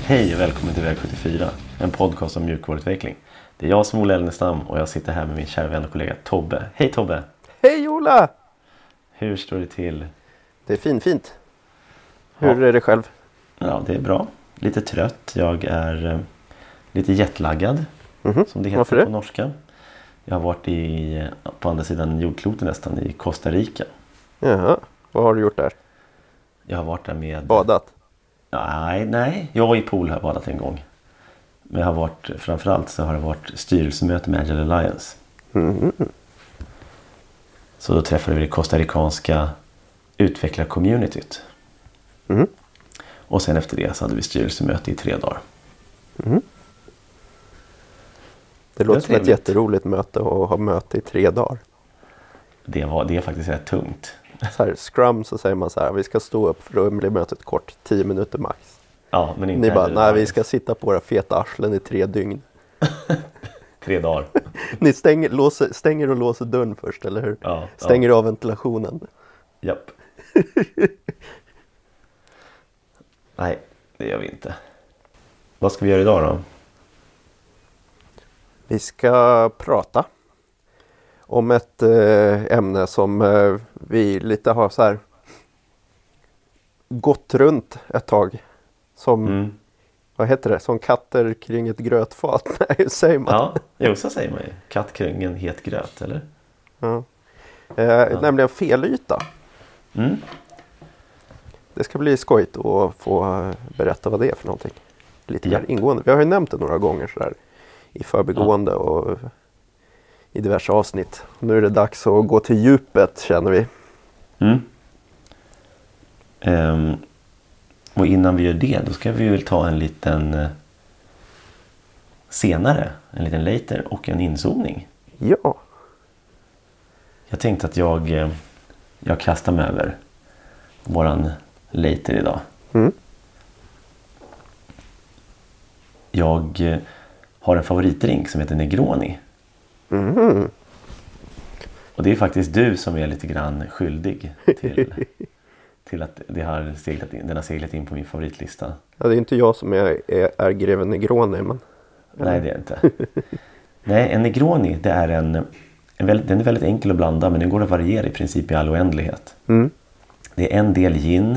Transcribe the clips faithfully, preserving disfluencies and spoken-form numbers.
Hej och välkommen till Väg sjuttiofyra, en podcast om mjukvaruutveckling. Det är jag som är Ola Elnestam och jag sitter här med min kära vän och kollega Tobbe. Hej Tobbe! Hej Ola! Hur står det till? Det är fint, fint. Hur Ja. är det själv? Ja, det är bra. Lite trött. Jag är eh, lite jetlaggad, Mhm. som det heter Varför det? på norska. Jag har varit i, på andra sidan jordkloten nästan, i Costa Rica. Jaha, vad har du gjort där? Jag har varit där med... Badat? Nej, nej. Jag i pool har jag badat en gång. Men jag har varit, framförallt så har det varit styrelsemöte med Agile Alliance. Mhm. Så då träffade vi det costaricanska utvecklar-communityt. Mhm. Och sen efter det så hade vi styrelsemöte i tre dagar. Mhm. Det låter som ett trevligt. jätteroligt möte att ha möte i tre dagar. Det, var, det är faktiskt rätt tungt. Så här, Scrum så säger man så här, vi ska stå upp för att bli mötet kort, tio minuter max. Ja, men inte Ni bara, Agile nej vi Alliance. ska sitta på våra feta arslen i tre dygn. Tre dagar. Ni stänger, låser, stänger och låser dörren först, eller hur? Ja, Stänger av ventilationen. Ja. Japp. Nej, det gör vi inte. Vad ska vi göra idag då? Vi ska prata om ett eh, ämne som eh, vi lite har så här gått runt ett tag. Som, Mm. vad heter det? Som katter kring ett grötfat. Nej, hur säger man? Ja, jo, så säger man ju. Katt kring en het gröt, eller? Ja. Eh, Nämligen felyta. Mm. Det ska bli skojigt att få eh, berätta vad det är för någonting. Lite Ja. mer ingående. Vi har ju nämnt det några gånger så där i förbigående och i diverse avsnitt. Nu är det dags att gå till djupet, känner vi. Mm. Ehm, och innan vi gör det, då ska vi väl ta en liten eh, senare, en liten later och en inzoomning. Ja. Jag tänkte att jag, eh, jag kastar mig över våran later idag. Mm. Jag eh, har en favoritdrink som heter Negroni. Mhm. Och det är faktiskt du som är lite grann skyldig till, till att det har seglat in, den har seglat in på min favoritlista. Ja, det är inte jag som är, är, är greven Negroni, men... Nej, det är inte. Nej, en Negroni, det är en, en väldigt, den är väldigt enkel att blanda, men den går att variera i princip i all oändlighet. Mm. Det är en del gin,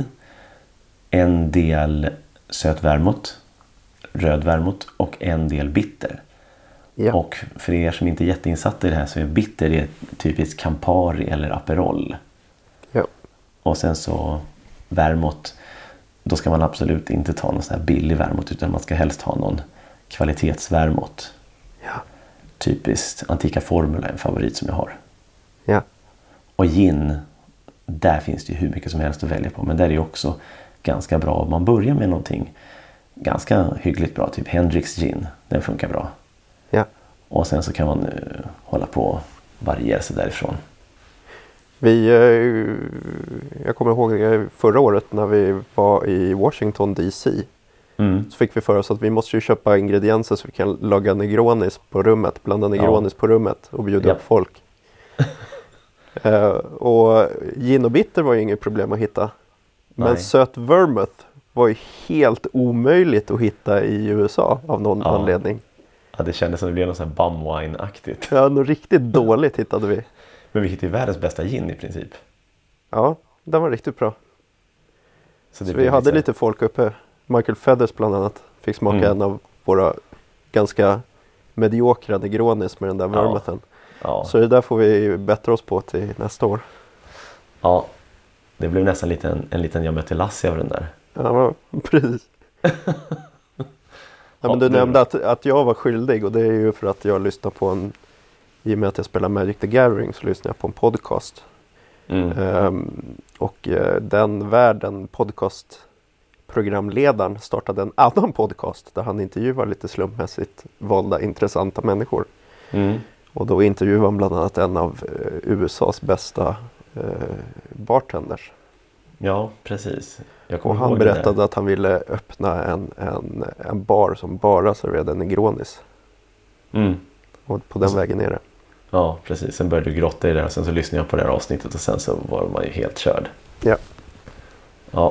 en del söt vermouth, röd vermouth och en del bitter. Ja. Och för er som inte är jätteinsatta i det här så är bitter det typiskt Campari eller Aperol. Ja. Och sen så vermouth, då ska man absolut inte ta någon sån här billig vermouth utan man ska helst ha någon kvalitetsvermouth. Ja. Typiskt Antika Formula är en favorit som jag har. Ja. Och gin, där finns det ju hur mycket som helst att välja på. Men där är det också ganska bra om man börjar med någonting ganska hyggligt bra. Typ Hendrix gin, den funkar bra. Ja. Och sen så kan man uh, hålla på och variera sig därifrån. Vi, eh, jag kommer ihåg eh, förra året när vi var i Washington D C. Mm. Så fick vi för oss att vi måste ju köpa ingredienser så vi kan laga Negronis på rummet. Blanda Negronis på rummet och bjuda Ja. upp folk. eh, och gin och bitter var ju inget problem att hitta. Men Nej. söt vermouth var ju helt omöjligt att hitta i U S A av någon Ja. anledning. Ja, det kändes som det blev något sån här bumwine-aktigt. Ja, något riktigt dåligt hittade vi. Men vi hittade ju världens bästa gin i princip. Ja, den var riktigt bra. Så, det Så vi blev hade liksom- lite folk uppe. Michael Feathers bland annat fick smaka Mm. en av våra ganska mediokra Negronis med den där Ja. vermouthen. Ja, Så det där får vi bättra oss på till nästa år. ja, det blev nästan lite en, en liten jag mötte Lassie av den där. Ja, precis. Ja, men du det- nämnde att, att jag var skyldig och det är ju för att jag lyssnar på en, i och med att jag spelar Magic the Gathering så lyssnar jag på en podcast. Mm. Ehm, och eh, den världen, podcastprogramledaren, startade en annan podcast där han intervjuar lite slumpmässigt valda intressanta människor. Mm. Och då intervjuar han bland annat en av eh, U S A's bästa eh, bartenders. Ja, precis. Jag kommer Och han ihåg det där. berättade att han ville öppna en, en, en bar som bara serverade Negronis. Mm. Och på den Så- vägen är det. Ja, precis. Sen började du grotta i det och sen så lyssnade jag på det här avsnittet och sen så var man ju helt körd. Ja. Ja,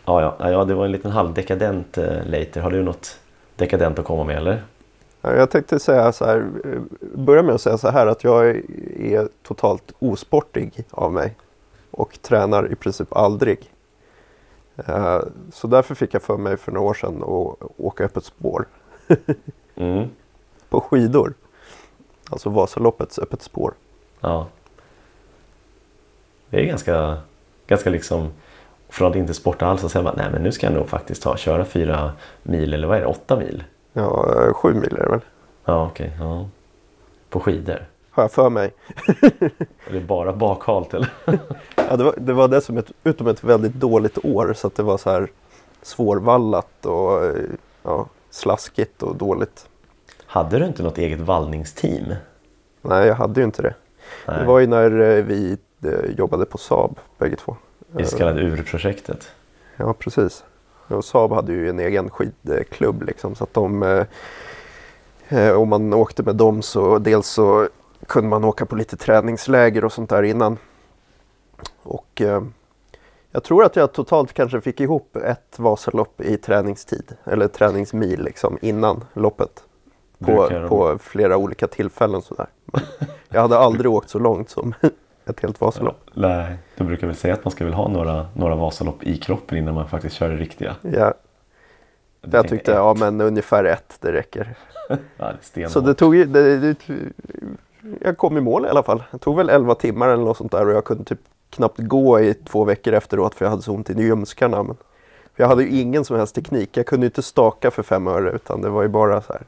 Ja, ja, ja, det var en liten halvdekadent uh, later. Har du något dekadent att komma med eller? Ja, jag tänkte säga så här, börja med att säga så här att jag är, är totalt osportig av mig. Och tränar i princip aldrig. Uh, så därför fick jag för mig för några år sedan att åka öppet spår. mm. På skidor. Alltså Vasaloppets öppet spår. Ja. Det är ganska, ganska liksom, från att inte sporta alls så säger man, nej men nu ska jag nog faktiskt ta, köra fyra mil eller vad är det, åtta mil? Ja, sju mil är det väl. Ja, okej. Okay, ja. På skidor? Har jag för mig. Är det bara bakhalt eller? Ja, det var, det var det som ett, utom ett väldigt dåligt år så att det var så här svårvallat och ja, slaskigt och dåligt. Hade du inte något eget vallningsteam? Nej, jag hade ju inte det. Nej. Det var ju när vi jobbade på Saab bägge två. I så kallade urprojektet. Ja, precis. Och Saab hade ju en egen skidklubb liksom, så att de eh, om man åkte med dem så dels så kunde man åka på lite träningsläger och sånt där innan. Och eh, jag tror att jag totalt kanske fick ihop ett Vasalopp i träningstid eller träningsmil liksom innan loppet. På, på flera olika tillfällen sådär. Men jag hade aldrig åkt så långt som ett helt Vasalopp. Ja, nej, du brukar väl säga att man ska väl ha några, några Vasalopp i kroppen innan man faktiskt kör det riktiga. Ja. Jag, jag tyckte, ett. ja men ungefär ett, det räcker. Ja, det är så det tog ju, det, det, jag kom i mål i alla fall. Det tog väl elva timmar eller något sånt där och jag kunde typ knappt gå i två veckor efteråt för jag hade så ont i ljumskarna. Men för jag hade ju ingen som helst teknik. Jag kunde ju inte staka för fem öre utan det var ju bara så här.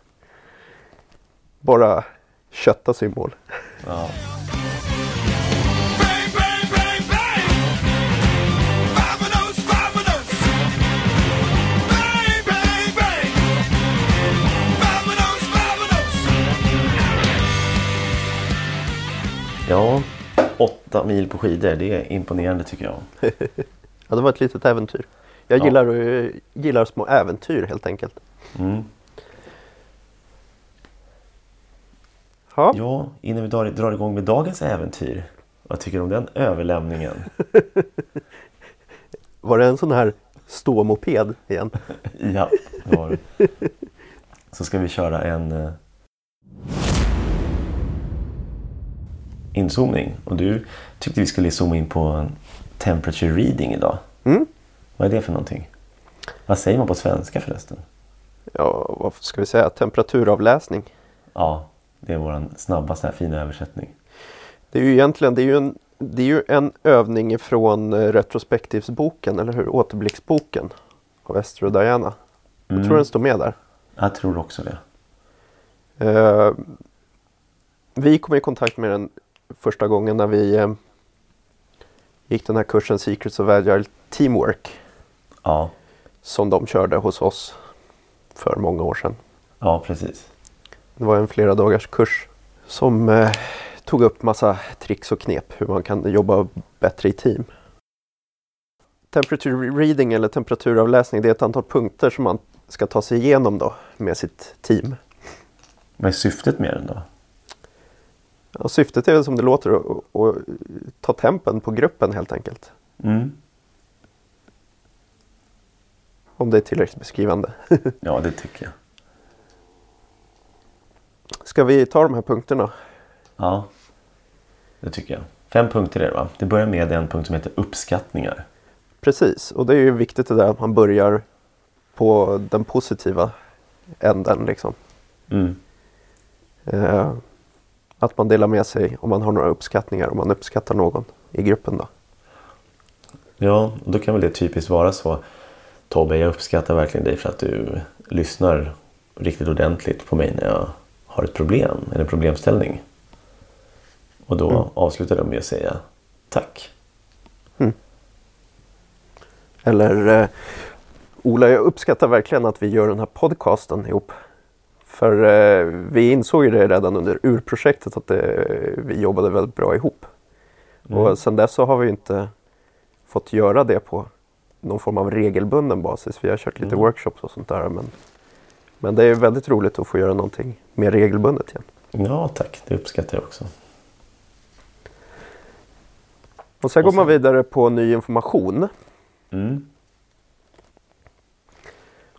Bara kötta sig i mål. Ja. Ja, åtta mil på skidor, det är imponerande tycker jag. Ja, det var ett litet äventyr. Jag ja. gillar, gillar små äventyr helt enkelt. Mm. Ja. ja, innan vi drar, drar igång med dagens äventyr. Vad tycker du om den överlämningen? Var det en sån här ståmoped igen? Ja, det var det. Så ska vi köra en uh, inzoomning. Och du tyckte vi skulle zooma in på en temperature reading idag. Mm. Vad är det för någonting? Vad säger man på svenska förresten? Ja, vad ska vi säga? Temperaturavläsning. Ja. Det är vår snabbaste här fina översättning. Det är ju egentligen det är ju en, det är ju en övning från retrospektivsboken, eller hur? Återblicksboken av Esther och Diana. Jag mm. tror den står med där. Jag tror också det. Uh, vi kom i kontakt med den första gången när vi uh, gick den här kursen Secrets of Agile Teamwork. Ja. Som de körde hos oss för många år sedan. Ja, precis. Det var en flera dagars kurs som eh, tog upp massa tricks och knep hur man kan jobba bättre i team. Temperature reading eller temperaturavläsning, det är ett antal punkter som man ska ta sig igenom då med sitt team. Vad är syftet med den då? Ja, syftet är väl som det låter att, att ta tempen på gruppen helt enkelt. Mm. Om det är tillräckligt beskrivande. Ja, det tycker jag. Ska vi ta de här punkterna? Ja, det tycker jag. Fem punkter är det va? Det börjar med en punkt som heter uppskattningar. Precis, och det är ju viktigt det där att man börjar på den positiva änden liksom. Mm. Eh, att man delar med sig om man har några uppskattningar, om man uppskattar någon i gruppen då. Ja, och då kan väl det typiskt vara så. Tobbe, jag uppskattar verkligen dig för att du lyssnar riktigt ordentligt på mig när jag har ett problem, eller en problemställning. Och då mm. avslutar de med att säga tack. Mm. Eller eh, Ola, jag uppskattar verkligen att vi gör den här podcasten ihop. För eh, vi insåg ju det redan under urprojektet att det, vi jobbade väldigt bra ihop. Mm. Och sen dess så har vi inte fått göra det på någon form av regelbunden basis. Vi har kört lite mm. workshops och sånt där. Men, men det är väldigt roligt att få göra någonting mer regelbundet igen. Ja, tack. Det uppskattar jag också. Och sen och går man vidare på ny information. Mm.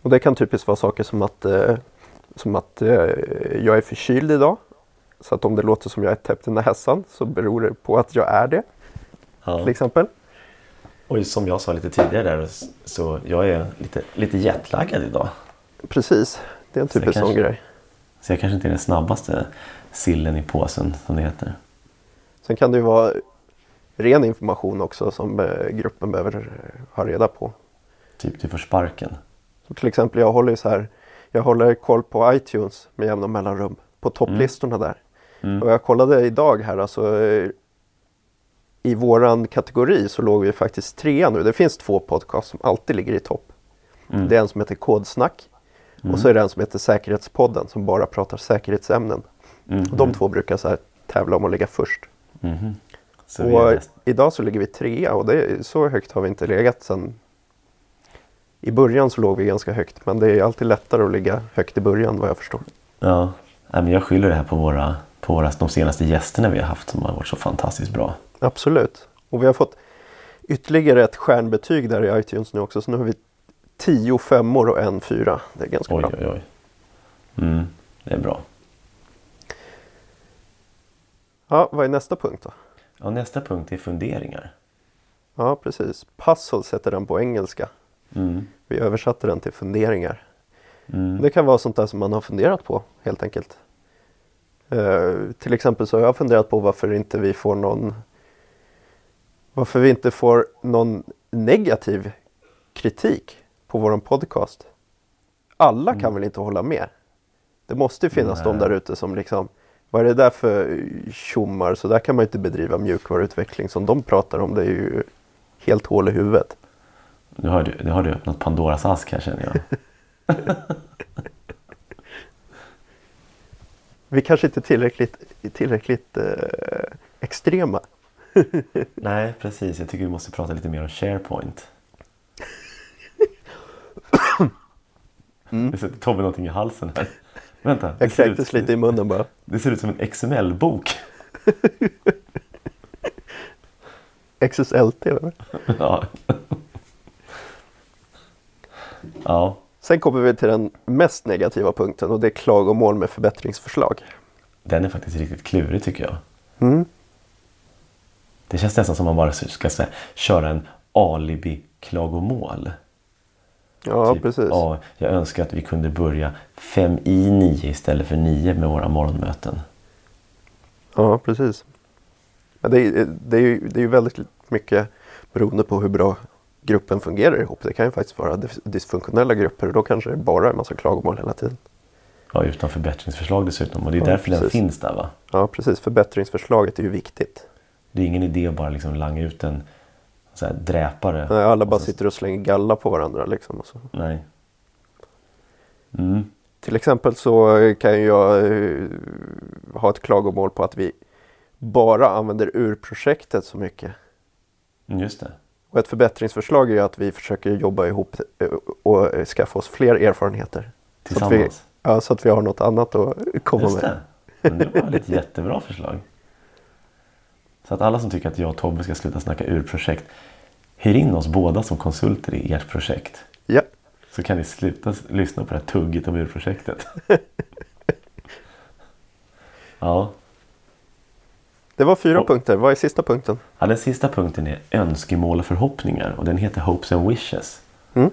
Och det kan typiskt vara saker som att, eh, som att eh, jag är förkyld idag. Så att om det låter som jag är täppt i näsan så beror det på att jag är det. Ja. Till exempel. Och som jag sa lite tidigare där, så jag är lite, lite jetlaggad idag. Precis, det är en typisk sån grej. Så jag kanske inte är den snabbaste sillen i påsen som det heter. Sen kan det ju vara ren information också som gruppen behöver ha reda på. Typ du får sparken. Så till exempel jag håller ju så här, jag håller koll på iTunes med jämna mellanrum. På topplistorna mm. där. Mm. Och jag kollade idag här alltså, i våran kategori så låg vi faktiskt trea nu. Det finns två podcast som alltid ligger i topp. Mm. Det är en som heter Kodsnack. Mm. Och så är det en som heter Säkerhetspodden som bara pratar säkerhetsämnen. Mm. Och de två brukar så här tävla om att ligga först. Mm. Så och idag så ligger vi trea och det är, så högt har vi inte legat sen. I början så låg vi ganska högt, men det är alltid lättare att ligga högt i början vad jag förstår. Ja, men jag skyller det här på våra, på våra de senaste gästerna vi har haft som har varit så fantastiskt bra. Absolut, och vi har fått ytterligare ett stjärnbetyg där i iTunes nu också, så nu har vi tio femmor och en fyra. Det är ganska oj, bra. Oj, oj. Mm, det är bra. Ja, vad är nästa punkt då? Ja, nästa punkt är funderingar. Ja, precis. Puzzles heter den på engelska. Mm. Vi översatte den till funderingar. Mm. Det kan vara sånt där som man har funderat på, helt enkelt. Uh, till exempel så har jag funderat på varför inte vi får någon... Varför vi inte får någon negativ kritik på vår podcast. Alla kan mm. väl inte hålla med? Det måste ju finnas Nej. de där ute som liksom... Vad är det där för tjommar? Så där kan man inte bedriva mjukvaruutveckling som de pratar om. Det är ju helt hål i huvudet. Nu har du, nu har du öppnat Pandoras ask här, känner jag. Vi kanske inte är tillräckligt, tillräckligt eh, extrema. Nej, precis. Jag tycker vi måste prata lite mer om SharePoint. Mm. Det sätter Tobbe någonting i halsen här. Vänta. Jag kräktes lite i munnen bara. Det ser ut som en X M L-bok. X S L T, eller? Ja. Ja. Sen kommer vi till den mest negativa punkten och det är klagomål med förbättringsförslag. Den är faktiskt riktigt klurig tycker jag. Mm. Det känns nästan som man bara ska säga, köra en alibi-klagomål. Ja, typ, precis. Ja, jag önskar att vi kunde börja fem i nio istället för nio med våra morgonmöten. Ja, precis. Det är, det är, ju, det är ju väldigt mycket beroende på hur bra gruppen fungerar ihop. Det kan ju faktiskt vara dysfunktionella grupper och då kanske det bara är en massa klagomål hela tiden. Ja, utan förbättringsförslag dessutom. Och det är ja, därför precis. den finns där, va? Ja, precis. Förbättringsförslaget är ju viktigt. Det är ingen idé att bara liksom langa ut en så här dräpare. Nej, alla bara så... sitter och slänger galla på varandra liksom. Och så. Nej. Mm. Till exempel så kan jag uh, ha ett klagomål på att vi bara använder urprojektet så mycket. Just det. Och ett förbättringsförslag är ju att vi försöker jobba ihop och skaffa oss fler erfarenheter. Tillsammans? Så att vi, ja, så att vi har något annat att komma Just med. Det. Men det var ett jättebra förslag. Så att alla som tycker att jag och Tobbe ska sluta snacka urprojekt, hyr in oss båda som konsulter i ert projekt. Ja. Så kan ni sluta lyssna på det här tugget om urprojektet. Ja. Det var fyra och, punkter. Vad är sista punkten? Ja, den sista punkten är önskemål och förhoppningar. Och den heter Hopes and Wishes. Mm.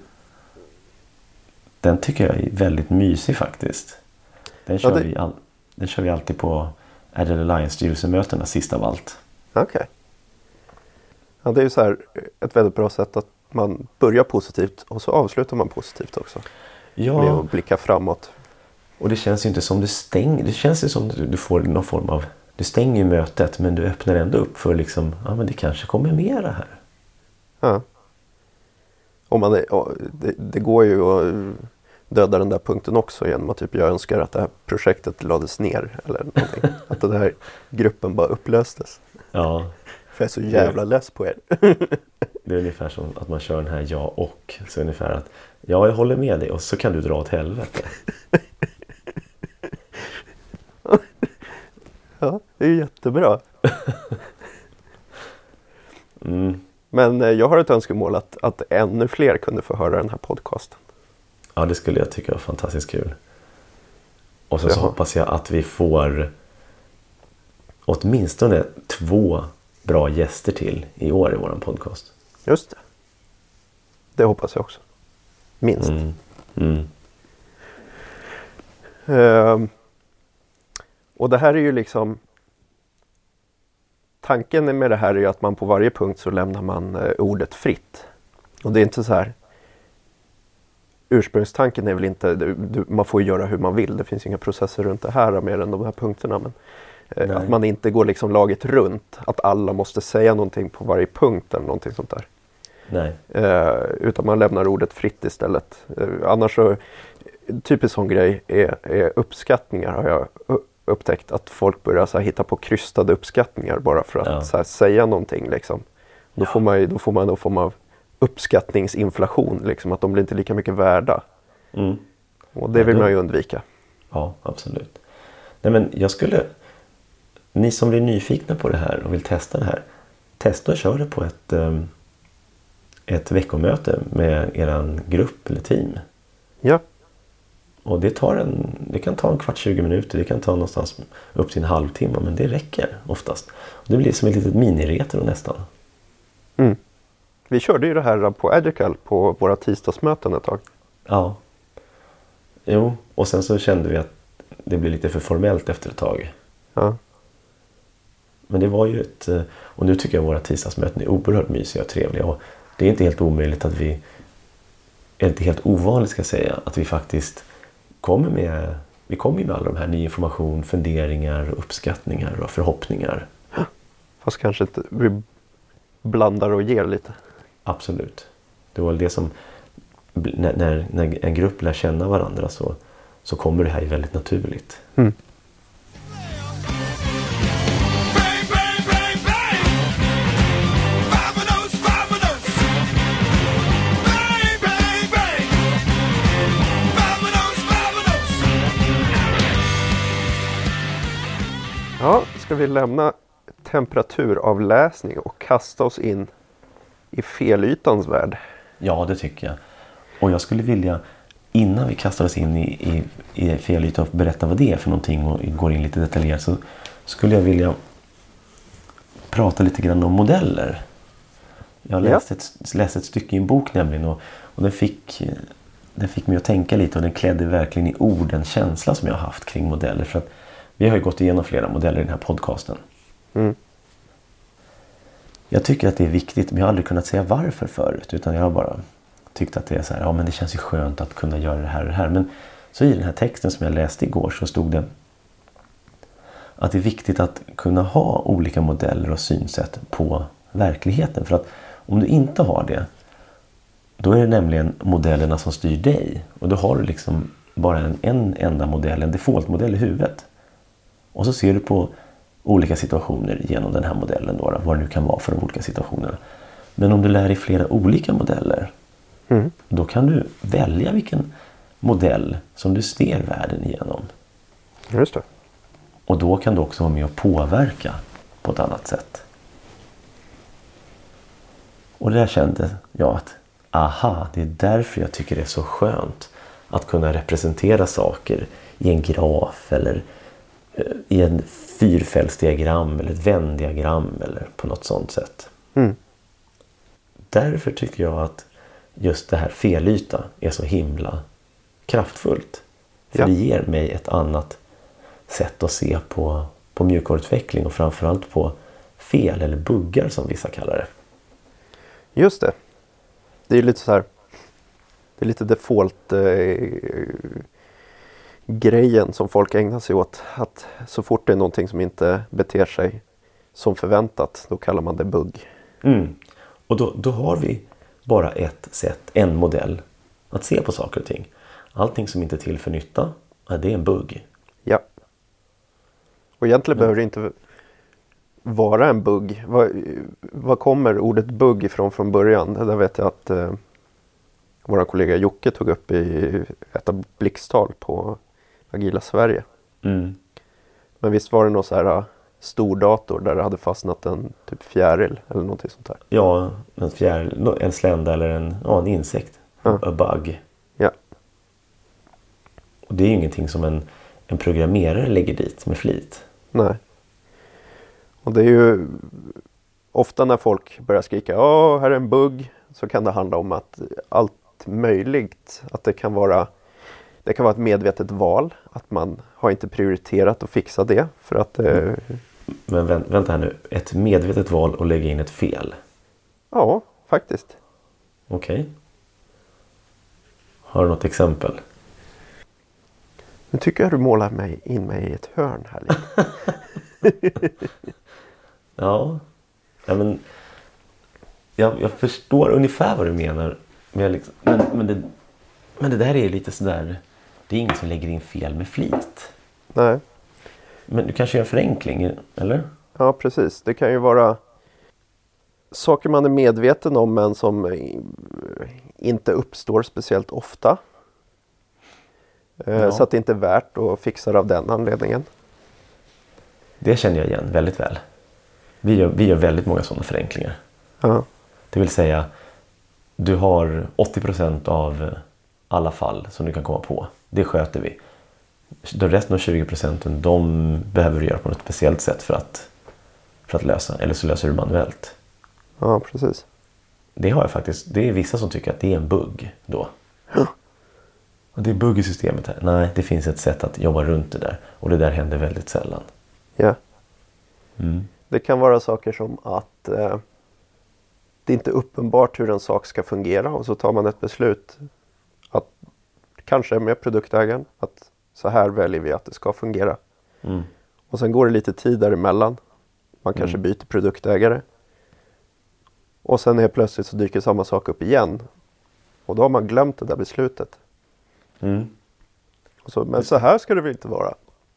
Den tycker jag är väldigt mysig faktiskt. Den kör, ja, det... vi, all, den kör vi alltid på Agile Alliance-styrelsemötena sist av allt. Okej. Okay. Ja, det är ju så här ett väldigt bra sätt att man börjar positivt och så avslutar man positivt också. Ja. Med att blicka framåt. Och det känns ju inte som du stänger. Det känns ju som du får någon form av... Du stänger mötet men du öppnar ändå upp för liksom... Ja, men det kanske kommer mera här. Ja. Om man är, det, det går ju att döda den där punkten också genom att typ jag önskar att det här projektet lades ner. Eller någonting. Att den här gruppen bara upplöstes. Ja. För jag är så jävla less på er. Det är ungefär som att man kör den här ja och. Så ungefär att ja, jag håller med dig och så kan du dra åt helvete. Ja, det är jättebra. Mm. Men jag har ett önskemål att, att ännu fler kunde få höra den här podcasten. Ja, det skulle jag tycka var fantastiskt kul. Och så, så hoppas jag att vi får åtminstone två bra gäster till i år i våran podcast. Just det. Det hoppas jag också. Minst. Mm. Mm. Uh, och det här är ju liksom... Tanken med det här är ju att man på varje punkt så lämnar man uh, ordet fritt. Och det är inte så här... Ursprungstanken är väl inte... Du, du, man får göra hur man vill. Det finns inga processer runt det här mer än de här punkterna. Men uh, att man inte går liksom laget runt. Att alla måste säga någonting på varje punkt eller någonting sånt där. Nej. Uh, utan man lämnar ordet fritt istället. Uh, annars så... Typiskt sån grej är, är uppskattningar har jag upptäckt. Att folk börjar så här hitta på krystade uppskattningar bara för att ja. så här, säga någonting. Liksom. Då, ja. får man, då får man någon form av uppskattningsinflation. Liksom, att de blir inte lika mycket värda. Mm. Och det vill ja, man ju undvika. Ja, absolut. Nej, men jag skulle... Ni som blir nyfikna på det här och vill testa det här. Testa och kör det på ett, um, ett veckomöte med eran grupp eller team. Ja. Och det, tar en, det kan ta en kvart, tjugo minuter. Det kan ta någonstans upp till en halvtimme. Men det räcker oftast. Och det blir som ett litet miniretro nästan. Mm. Vi körde ju det här på Agile på våra tisdagsmöten ett tag. Ja. Jo, och sen så kände vi att det blev lite för formellt efter ett tag. Ja. Men det var ju ett... Och nu tycker jag att våra tisdagsmöten är oerhört mysiga och trevliga. Och det är inte helt omöjligt att vi... Är inte helt ovanligt ska jag säga. Att vi faktiskt kommer med... Vi kommer med alla de här ny information, funderingar, uppskattningar och förhoppningar. Fast kanske inte... Vi blandar och ger lite. Absolut. Det var det som... När, när, när en grupp lär känna varandra så, så kommer det här ju väldigt naturligt. Mm. Ja, ska vi lämna temperaturavläsning och kasta oss in i felytans värld? Ja, det tycker jag. Och jag skulle vilja, innan vi kastar oss in i, i, i felytan och berätta vad det är för någonting och går in lite detaljerat, så skulle jag vilja prata lite grann om modeller. Jag läste, ja. ett, läste ett stycke i en bok nämligen och, och den, fick, den fick mig att tänka lite och den klädde verkligen i ord en känsla som jag har haft kring modeller. För att vi har ju gått igenom flera modeller i den här podcasten. Mm. Jag tycker att det är viktigt, men jag har aldrig kunnat säga varför förut. Utan jag har bara tyckt att det är så här, ja men det känns ju skönt att kunna göra det här och det här. Men så i den här texten som jag läste igår så stod det att det är viktigt att kunna ha olika modeller och synsätt på verkligheten. För att om du inte har det, då är det nämligen modellerna som styr dig. Och då har du liksom bara en, en enda modell, en defaultmodell i huvudet. Och så ser du på olika situationer genom den här modellen då, vad det nu kan vara för de olika situationerna. Men om du lär dig flera olika modeller, mm. då kan du välja vilken modell som du ser världen igenom. Just det. Och då kan du också vara med och påverka på ett annat sätt. Och där kände jag att, aha, det är därför jag tycker det är så skönt att kunna representera saker i en graf eller i en fyrfältsdiagram eller ett vändiagram eller på något sånt sätt. Mm. Därför tycker jag att just det här felyta är så himla kraftfullt. För ja. det ger mig ett annat sätt att se på, på mjukvaruutveckling och framförallt på fel eller buggar som vissa kallar det. Just det. Det är lite så här, det är lite default eh, grejen som folk ägnar sig åt, att så fort det är någonting som inte beter sig som förväntat, då kallar man det bugg. Mm. Och då, då har vi bara ett sätt, en modell att se på saker och ting. Allting som inte är till för nytta, det är en bugg. Ja. Och egentligen mm. behöver det inte vara en bugg. Vad, vad kommer ordet bugg ifrån från början? Det där vet jag att eh, vår kollega Jocke tog upp i ett av blixttal på Agila Sverige. Mm. Men visst var det någon så här stordator där det hade fastnat en typ fjäril eller någonting sånt där? Ja, en fjäril, en slända eller en, ja, en insekt. Ja. A bug. Ja. Och det är ju ingenting som en, en programmerare lägger dit med flit. Nej. Och det är ju ofta när folk börjar skrika ja, här är en bugg, så kan det handla om att allt möjligt, att det kan vara det kan vara ett medvetet val, att man har inte prioriterat att fixa det för att eh... Men vänt, vänta här nu, ett medvetet val att lägga in ett fel? Ja, faktiskt. Okej. Okay. Har du något exempel? Nu tycker jag du målar mig in mig i ett hörn här lite. ja. ja, men jag, jag förstår ungefär vad du menar. Men, jag liksom, men, men, det, men det där är lite sådär, det är ingen som lägger in fel med flit. Nej. Men du kanske gör en förenkling, eller? Ja, precis. Det kan ju vara saker man är medveten om men som inte uppstår speciellt ofta. Ja. Så att det inte är värt att fixa det av den anledningen. Det känner jag igen väldigt väl. Vi gör, vi gör väldigt många sådana förenklingar. Ja. Det vill säga, du har åttio procent av alla fall som du kan komma på. Det sköter vi. De resten av tjugo procent, de behöver du göra på något speciellt sätt för att, för att lösa. Eller så löser du manuellt. Ja, precis. Det har jag faktiskt. Det är vissa som tycker att det är en bugg då. Ja. Och det är bugg i systemet här. Nej, det finns ett sätt att jobba runt det där. Och det där händer väldigt sällan. Ja. Mm. Det kan vara saker som att eh, det är inte uppenbart hur en sak ska fungera. Och så tar man ett beslut att kanske med produktägaren att så här väljer vi att det ska fungera. Mm. Och sen går det lite tid däremellan. Man kanske Mm. byter produktägare. Och sen är plötsligt så dyker samma sak upp igen. Och då har man glömt det där beslutet. Mm. Och så, men så här ska det väl inte vara?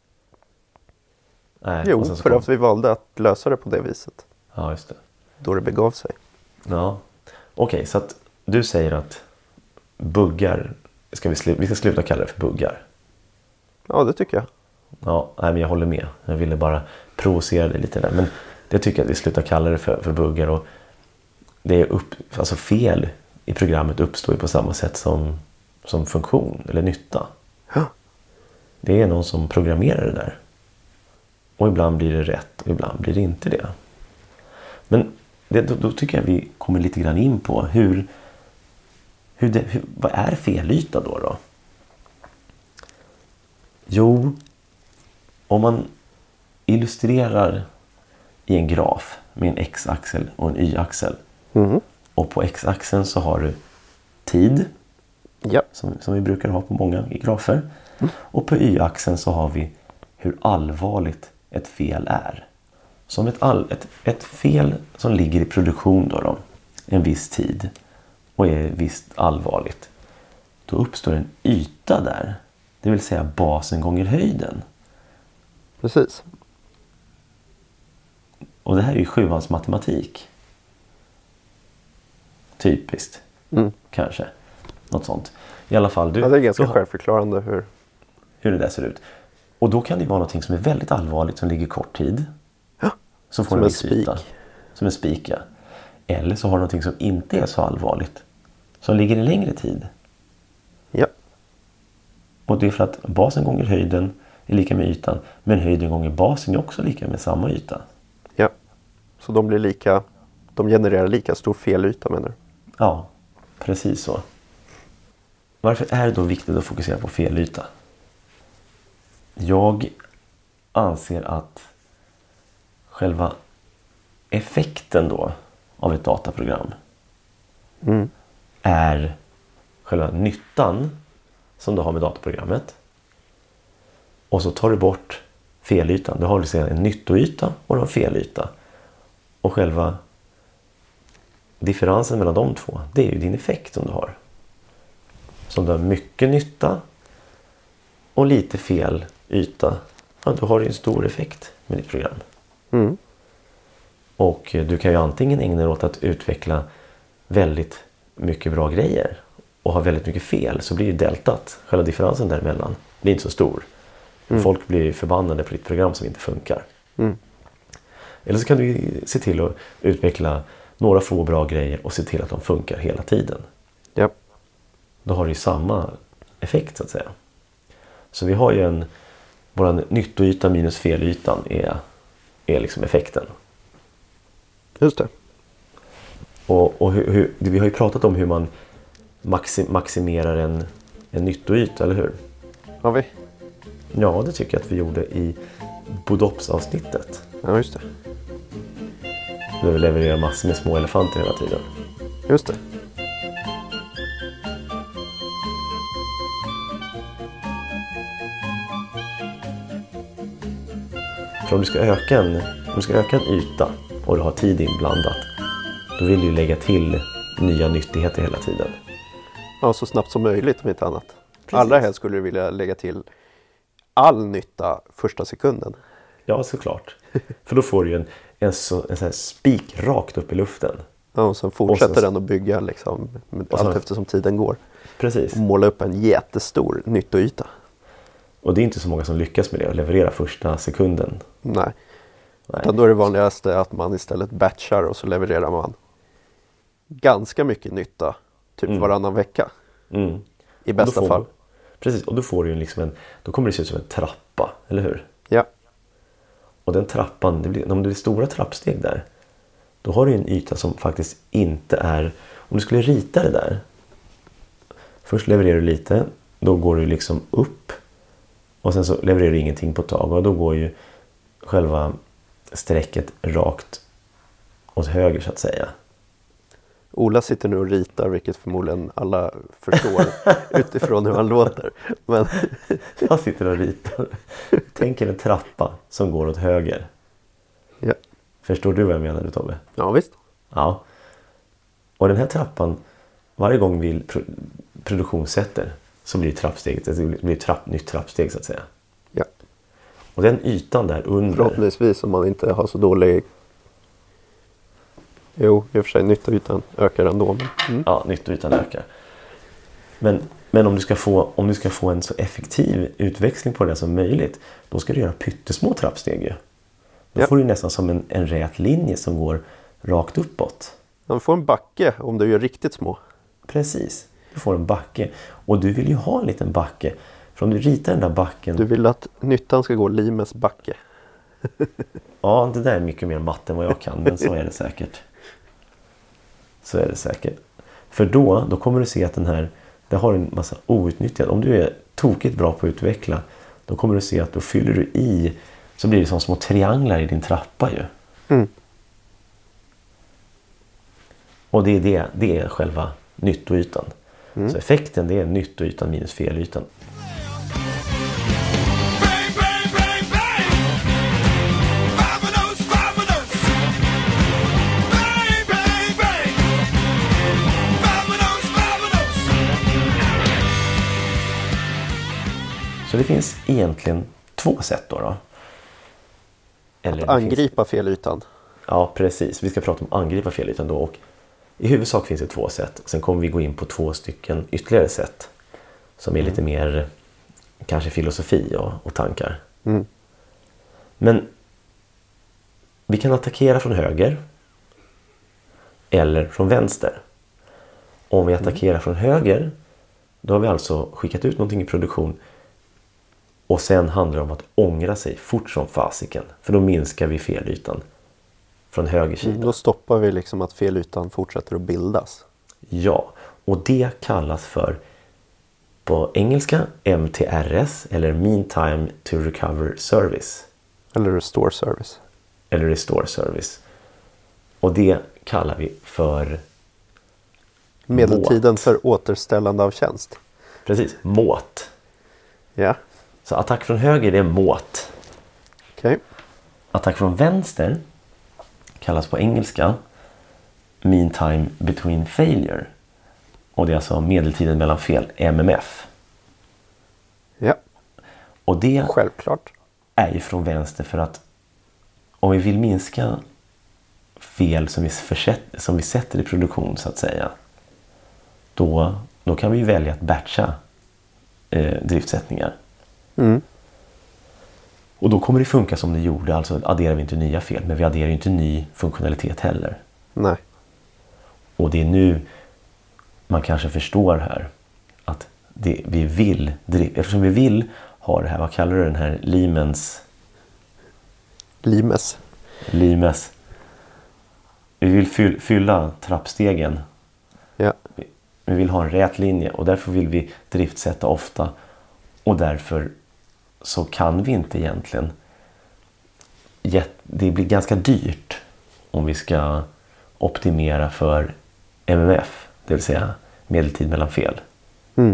Nej, jo, för kom... att vi valde att lösa det på det viset. Ja, just det. Då det begav sig. Ja, okej, okay, så att du säger att buggar, ska vi, slu- vi ska sluta kalla det för buggar. Ja, det tycker jag. Ja, nej, men jag håller med. Jag ville bara provocera dig lite där. Men det tycker jag att vi slutar kalla det för, för buggar. Och det är upp, alltså fel i programmet uppstår ju på samma sätt som, som funktion eller nytta. Ja. Det är någon som programmerar det där. Och ibland blir det rätt och ibland blir det inte det. Men det, då, då tycker jag vi kommer lite grann in på hur, hur, det, hur vad är felyta då då? Jo, om man illustrerar i en graf med en x-axel och en y-axel. Mm. Och på x-axeln så har du tid. Ja. Som, som vi brukar ha på många grafer. Mm. Och på y-axeln så har vi hur allvarligt ett fel är. Som ett, all, ett, ett fel som ligger i produktion då, då en viss tid och är visst allvarligt. Då uppstår en yta där. Det vill säga basen gånger höjden. Precis. Och det här är ju sjuans matematik. Typiskt. Mm. Kanske. Något sånt. I alla fall. Du, ja, det är ganska du, självförklarande hur... hur det där ser ut. Och då kan det vara något som är väldigt allvarligt som ligger kort tid. Ja. Som får som en en viss spik. yta. Som en spik, ja. Eller så har du något som inte är så allvarligt. Som ligger i längre tid. Ja. Och det är för att basen gånger höjden är lika med ytan. Men höjden gånger basen är också lika med samma yta. Ja. Så de blir lika... De genererar lika stor felyta, menar du? Ja, precis så. Varför är det då viktigt att fokusera på felyta? Jag anser att själva effekten då av ett dataprogram mm. är själva nyttan som du har med dataprogrammet. Och så tar du bort felytan. Du har alltså en nyttoyta och en felyta. Och själva differensen mellan de två, det är ju din effekt som du har. Som du har mycket nytta och lite fel yta. Ja, då har du en stor effekt med ditt program. Mm. Och du kan ju antingen ägna dig åt att utveckla väldigt mycket bra grejer och ha väldigt mycket fel, så blir ju deltat, själva differensen däremellan, blir inte så stor. Mm. Folk blir förbannade på ditt program som inte funkar. Mm. Eller så kan du se till att utveckla några få bra grejer och se till att de funkar hela tiden. Ja. Då har du ju samma effekt så att säga. Så vi har ju en, vår nyttoyta minus felytan är, är liksom effekten. Just det. Och, och hur, hur, vi har ju pratat om hur man maxi, maximerar en, en nyttoyta, eller hur? Har vi? Ja, det tycker jag att vi gjorde i Bodops-avsnittet. Ja, just det. Där vi levererar massor med små elefanter hela tiden. Just det. För om du ska öka en, om du ska öka en yta och du har tid inblandat, då vill du lägga till nya nyttigheter hela tiden. Ja, så snabbt som möjligt om inte annat. Precis. Allra helst skulle du vilja lägga till all nytta första sekunden. Ja, såklart. För då får du ju en, en, så, en sån här spik rakt upp i luften. Ja, och sen fortsätter och så, den att bygga liksom, och så, allt eftersom tiden går. Precis. Och måla upp en jättestor nyttoyta. Och det är inte så många som lyckas med det, att leverera första sekunden. Nej. Nej. Utan då är det vanligaste att man istället batchar och så levererar man ganska mycket nytta. Typ Mm. varannan vecka. Mm. I bästa får, fall. Precis, och då får du ju liksom en, då kommer det se ut som en trappa, eller hur? Ja. Och den trappan, det blir, om det blir stora trappsteg där, då har du en yta som faktiskt inte är, om du skulle rita det där, först levererar du lite, då går du liksom upp och sen så levererar du ingenting på ett tag och då går ju själva strecket rakt åt höger så att säga. Ola sitter nu och ritar, vilket förmodligen alla förstår utifrån hur han låter. Men Jag sitter och ritar. Tänk er en trappa som går åt höger. ja. Förstår du vad jag menar, du Tobbe? Ja, visst. Ja. Och den här trappan, varje gång vi pro- produktionssätter så blir trappsteget, det blir ett trapp, nytt trappsteg så att säga. Ja. Och den ytan där under... Förhoppningsvis om man inte har så dålig... Jo, i och för sig nyttoytan ökar ändå. Men... Mm. Ja, nyttoytan ökar. Men, men om, du ska få, om du ska få en så effektiv utväxling på det som möjligt, då ska du göra pyttesmå trappsteg ju. Då ja. får du nästan som en, en rät linje som går rakt uppåt. Man får en backe om du gör riktigt små. Precis, du får en backe. Och du vill ju ha en liten backe. För om du ritar den där backen... Du vill att nyttan ska gå limes backe. Ja, det där är mycket mer matte än vad jag kan, men så är det säkert. Så är det säkert. För då, då kommer du se att den här, det har en massa outnyttjad. Om du är tokigt bra på att utveckla, då kommer du se att då fyller du i, så blir det som små trianglar i din trappa ju. Mm. Och det är, det, det är själva nyttoytan. Mm. Så effekten, det är nyttoytan minus felytan. Så det finns egentligen två sätt då. då. Eller Att angripa finns... felytan. Ja, precis. Vi ska prata om angripa felytan då. Och i huvudsak finns det två sätt. Sen kommer vi gå in på två stycken ytterligare sätt. Som är mm. lite mer kanske filosofi och, och tankar. Mm. Men vi kan attackera från höger. Eller från vänster. Om vi attackerar mm. från höger, då har vi alltså skickat ut någonting i produktion. Och sen handlar det om att ångra sig fort som fasiken. För då minskar vi felytan från höger sida. Mm, då stoppar vi liksom att felytan fortsätter att bildas. Ja, och det kallas för på engelska M T R S eller Mean Time to Recover Service. Eller Restore Service. Eller Restore Service. Och det kallar vi för medeltiden måt. För återställande av tjänst. Precis, måt. Ja. Så attack från höger, det är måt. Okej. Okay. Attack från vänster kallas på engelska Mean Time Between Failure. Och det är alltså medeltiden mellan fel, M M F. Ja. Och det självklart är ju från vänster för att om vi vill minska fel som vi, försätt, som vi sätter i produktion så att säga, då, då kan vi ju välja att batcha eh, driftsättningar. Mm. Och då kommer det funka som det gjorde, alltså adderar vi inte nya fel, men vi adderar ju inte ny funktionalitet heller. Nej. Och det är nu man kanske förstår här att det, vi vill, eftersom vi vill har det här, vad kallar du den här limens? Limes. Limes. Vi vill fy- fylla trappstegen. Ja. Vi vill ha en rät linje och därför vill vi driftsätta ofta. Och därför så kan vi inte egentligen. Det blir ganska dyrt om vi ska optimera för M M F. Det vill säga medeltid mellan fel. Mm.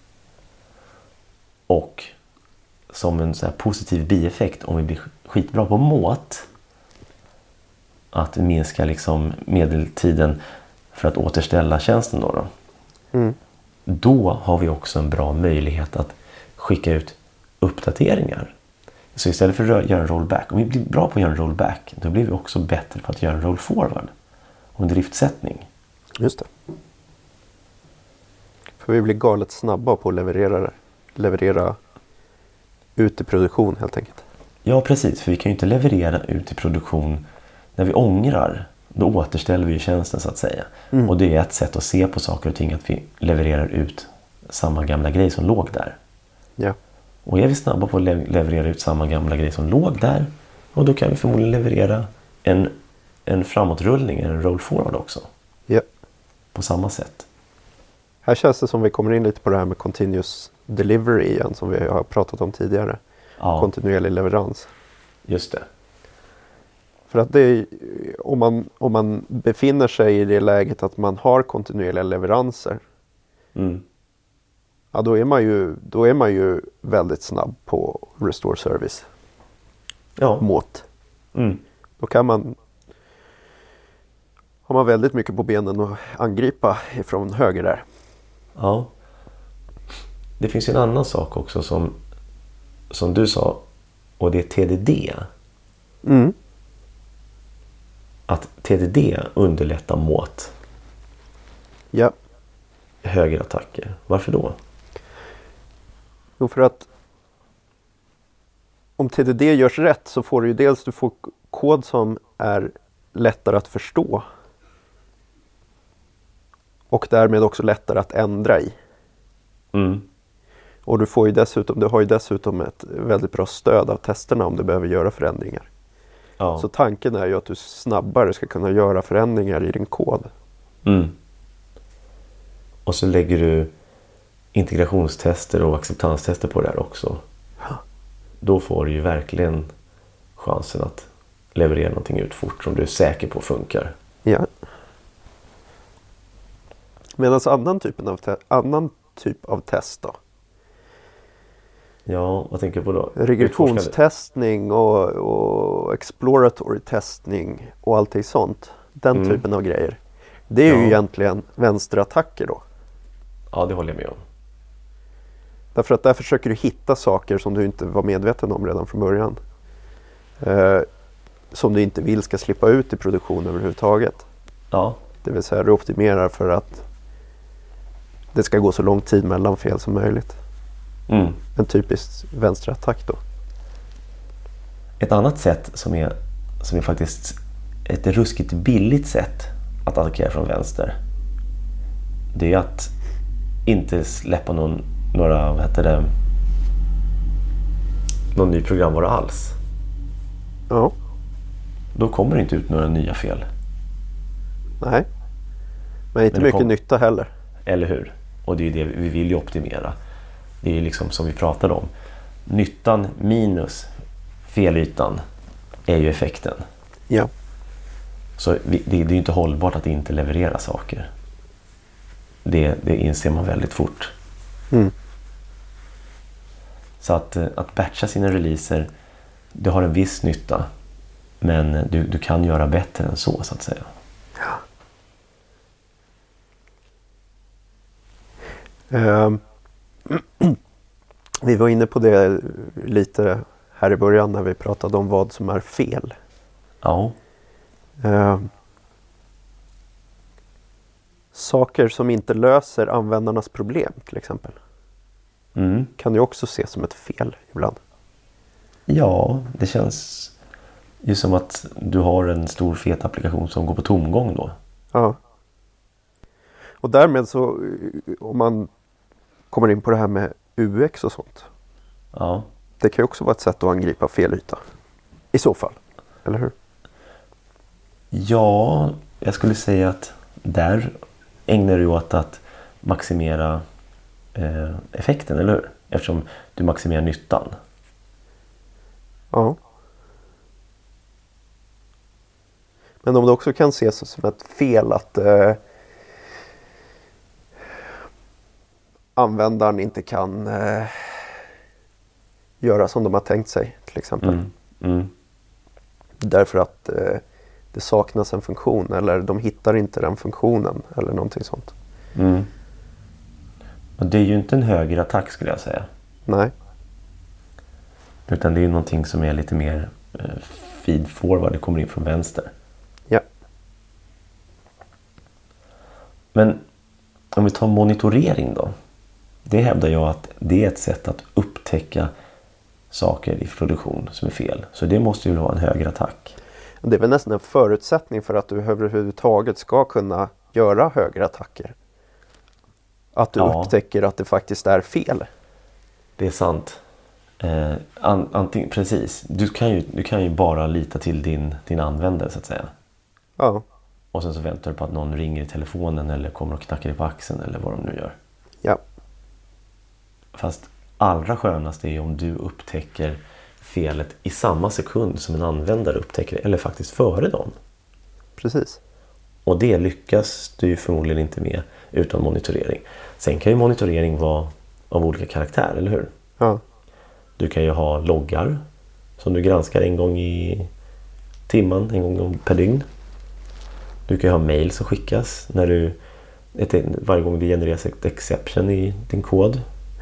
Och som en så här positiv bieffekt om vi blir skitbra på mått. Att minska liksom medeltiden för att återställa tjänsten då. Då. Mm. Då har vi också en bra möjlighet att skicka ut uppdateringar. Så istället för att göra en rollback, om vi blir bra på att göra en rollback, då blir vi också bättre på att göra en rollforward och en driftsättning. Just det. För vi blir galet snabba på att leverera, leverera ut i produktion helt enkelt. Ja, precis. För vi kan ju inte leverera ut i produktion när vi ångrar. Då återställer vi ju tjänsten så att säga. Mm. Och det är ett sätt att se på saker och ting, att vi levererar ut samma gamla grej som låg där. Ja. Och är vi snabba på att leverera ut samma gamla grej som låg där, och då kan vi förmodligen leverera en, en framåtrullning, en roll forward också. Ja. På samma sätt. Här känns det som vi kommer in lite på det här med continuous delivery igen, som vi har pratat om tidigare. Ja. Kontinuerlig leverans. Just det. För att det är, om, man, om man befinner sig i det läget att man har kontinuerliga leveranser. Mm. Ja, då är man ju, då är man ju väldigt snabb på restore service. Ja. Mått. Mm. Då kan man, har man väldigt mycket på benen att angripa ifrån höger där. Ja. Det finns ju en annan sak också som, som du sa, och det är T D D. Mm. Att T D D underlättar mot Ja. högerattacker. Varför då? Jo, för att om T D D görs rätt så får du ju dels du får kod som är lättare att förstå. Och därmed också lättare att ändra i. Mm. Och du får ju dessutom, du har ju dessutom ett väldigt bra stöd av testerna om du behöver göra förändringar. Ja. Så tanken är ju att du snabbare ska kunna göra förändringar i din kod. Mm. Och så lägger du integrationstester och acceptanstester på det här också. Ja. Då får du ju verkligen chansen att leverera någonting ut fort som du är säker på funkar. Ja. Medan annan, typen av te- annan typ av test då? Ja, vad tänker du på då? Regressionstestning och, och exploratory testning och allting sånt. Den Mm. typen av grejer. Det är Ja. ju egentligen vänsterattacker då. Ja, det håller jag med om. Därför att där försöker du hitta saker som du inte var medveten om redan från början. Eh, som du inte vill ska slippa ut i produktion överhuvudtaget. Ja. Det vill säga du optimerar för att det ska gå så lång tid mellan fel som möjligt. Mm. En typisk vänsterattack då. Ett annat sätt som är, som är faktiskt ett ruskigt billigt sätt att attackera från vänster. Det är att inte släppa någon, några, vad heter det, någon ny programvara alls. Ja. Då kommer det inte ut några nya fel. Nej. Men inte Men det mycket kom... nytta heller. Eller hur? Och det är det vi vill ju optimera. Det är liksom som vi pratade om. Nyttan minus felytan är ju effekten. Ja. Så vi, det, det är ju inte hållbart att inte leverera saker. Det, det inser man väldigt fort. Mm. Så att, att batcha sina releaser, det har en viss nytta. Men du, du kan göra bättre än så, så att säga. Ja. Um. Vi var inne på det lite här i början när vi pratade om vad som är fel. Ja. Um. Saker som inte löser användarnas problem till exempel. Mm. Kan ju också ses som ett fel ibland. Ja, det känns ju som att du har en stor fet applikation som går på tomgång då. Ja. Och därmed så, om man kommer in på det här med U X och sånt. Ja. Det kan ju också vara ett sätt att angripa fel yta. I så fall. Eller hur? Ja, jag skulle säga att där ägnar du åt att maximera eh, effekten, eller hur? Eftersom du maximerar nyttan. Ja. Men om det också kan ses som ett fel att eh, användaren inte kan eh, göra som de har tänkt sig, till exempel. Mm. Mm. Därför att eh, det saknas en funktion eller de hittar inte den funktionen eller någonting sånt. Mm. Och det är ju inte en högerattack, skulle jag säga. Nej. Utan det är ju någonting som är lite mer eh, feed forward, det kommer in från vänster. Ja. Men om vi tar monitorering då. Det hävdar jag att det är ett sätt att upptäcka saker i produktion som är fel. Så det måste ju vara en högerattack. Det är väl nästan en förutsättning för att du överhuvudtaget ska kunna göra högerattacker. Att du Ja. upptäcker att det faktiskt är fel. Det är sant. Eh, an, antingen, precis. Du kan, ju, du kan ju bara lita till din, din användare, så att säga. Ja. Och sen så väntar du på att någon ringer i telefonen eller kommer och knackar dig på axeln eller vad de nu gör. Ja. Fast allra skönast är om du upptäcker felet i samma sekund som en användare upptäcker det. Eller faktiskt före dem. Precis. Och det lyckas du ju förmodligen inte med utan monitorering. Sen kan ju monitorering vara av olika karaktär, eller hur? Ja. Du kan ju ha loggar som du granskar en gång i timmen, en gång per dygn. Du kan ju ha mail som skickas när du, ett, varje gång det genereras ett exception i din kod.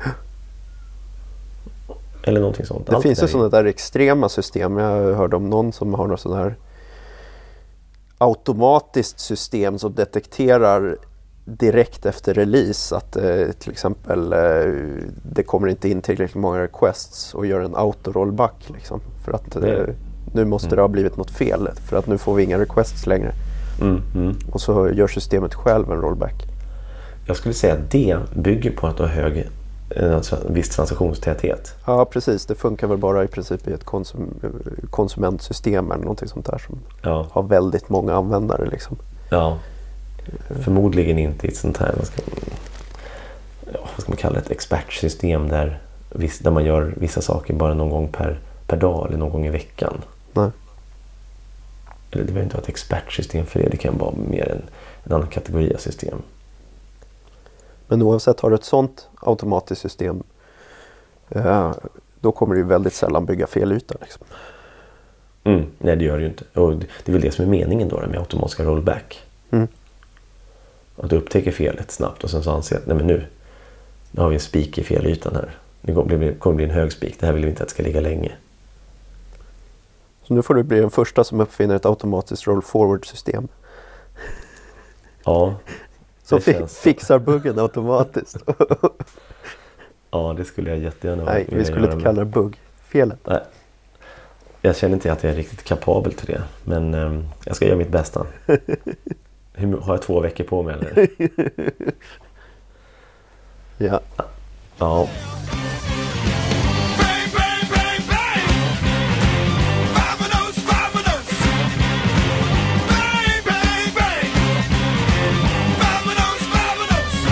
Eller någonting sånt. Det Allt finns ju är- sådana där extrema system. Jag hörde om någon som har något sån här automatiskt system som detekterar direkt efter release att eh, till exempel eh, det kommer inte in tillräckligt många requests och gör en auto-rollback liksom, för att eh, Det- nu måste Mm. det ha blivit något fel för att nu får vi inga requests längre. Mm, mm. Och så gör systemet själv en rollback. Jag skulle säga att det bygger på att du har hög eh, alltså en viss transaktionstäthet. Ja, precis. Det funkar väl bara i princip i ett konsum- konsumentsystem eller någonting sånt där som Ja, har väldigt många användare liksom. ja. Förmodligen inte i ett sånt här, vad ska, ja, vad ska man kalla det, ett expertsystem där, viss, där man gör vissa saker bara någon gång per, per dag eller någon gång i veckan. Nej. Eller det behöver inte vara ett expertsystem för det, det kan vara mer en, en annan kategori av system. Men oavsett, har du ett sånt automatiskt system eh, då kommer du ju väldigt sällan bygga fel yta liksom. Mm, nej, det gör det ju inte. Och det det är väl det som är meningen då med automatiska rollback. Mm. Att du upptäcker felet snabbt och sen så anser att nej men nu, nu har vi en spik i felytan här. Det kommer bli, kommer bli en hög spik. Det här vill vi inte att det ska ligga länge. Så nu får du bli den första som uppfinner ett automatiskt roll forward system Ja, som det fi- känns så. fixar buggen automatiskt. Ja, det skulle jag jättegärna Nej, vi vilja skulle göra, inte men- kalla det bugg. Felet. Nej. Jag känner inte att jag är riktigt kapabel till det. Men ehm, jag ska göra mitt bästa. Hur, har jag två veckor på mig eller? Ja. Ja. Bang, bang, bang, bang! Vamonos, vamonos! Bang, bang, bang! Vamonos, vamonos!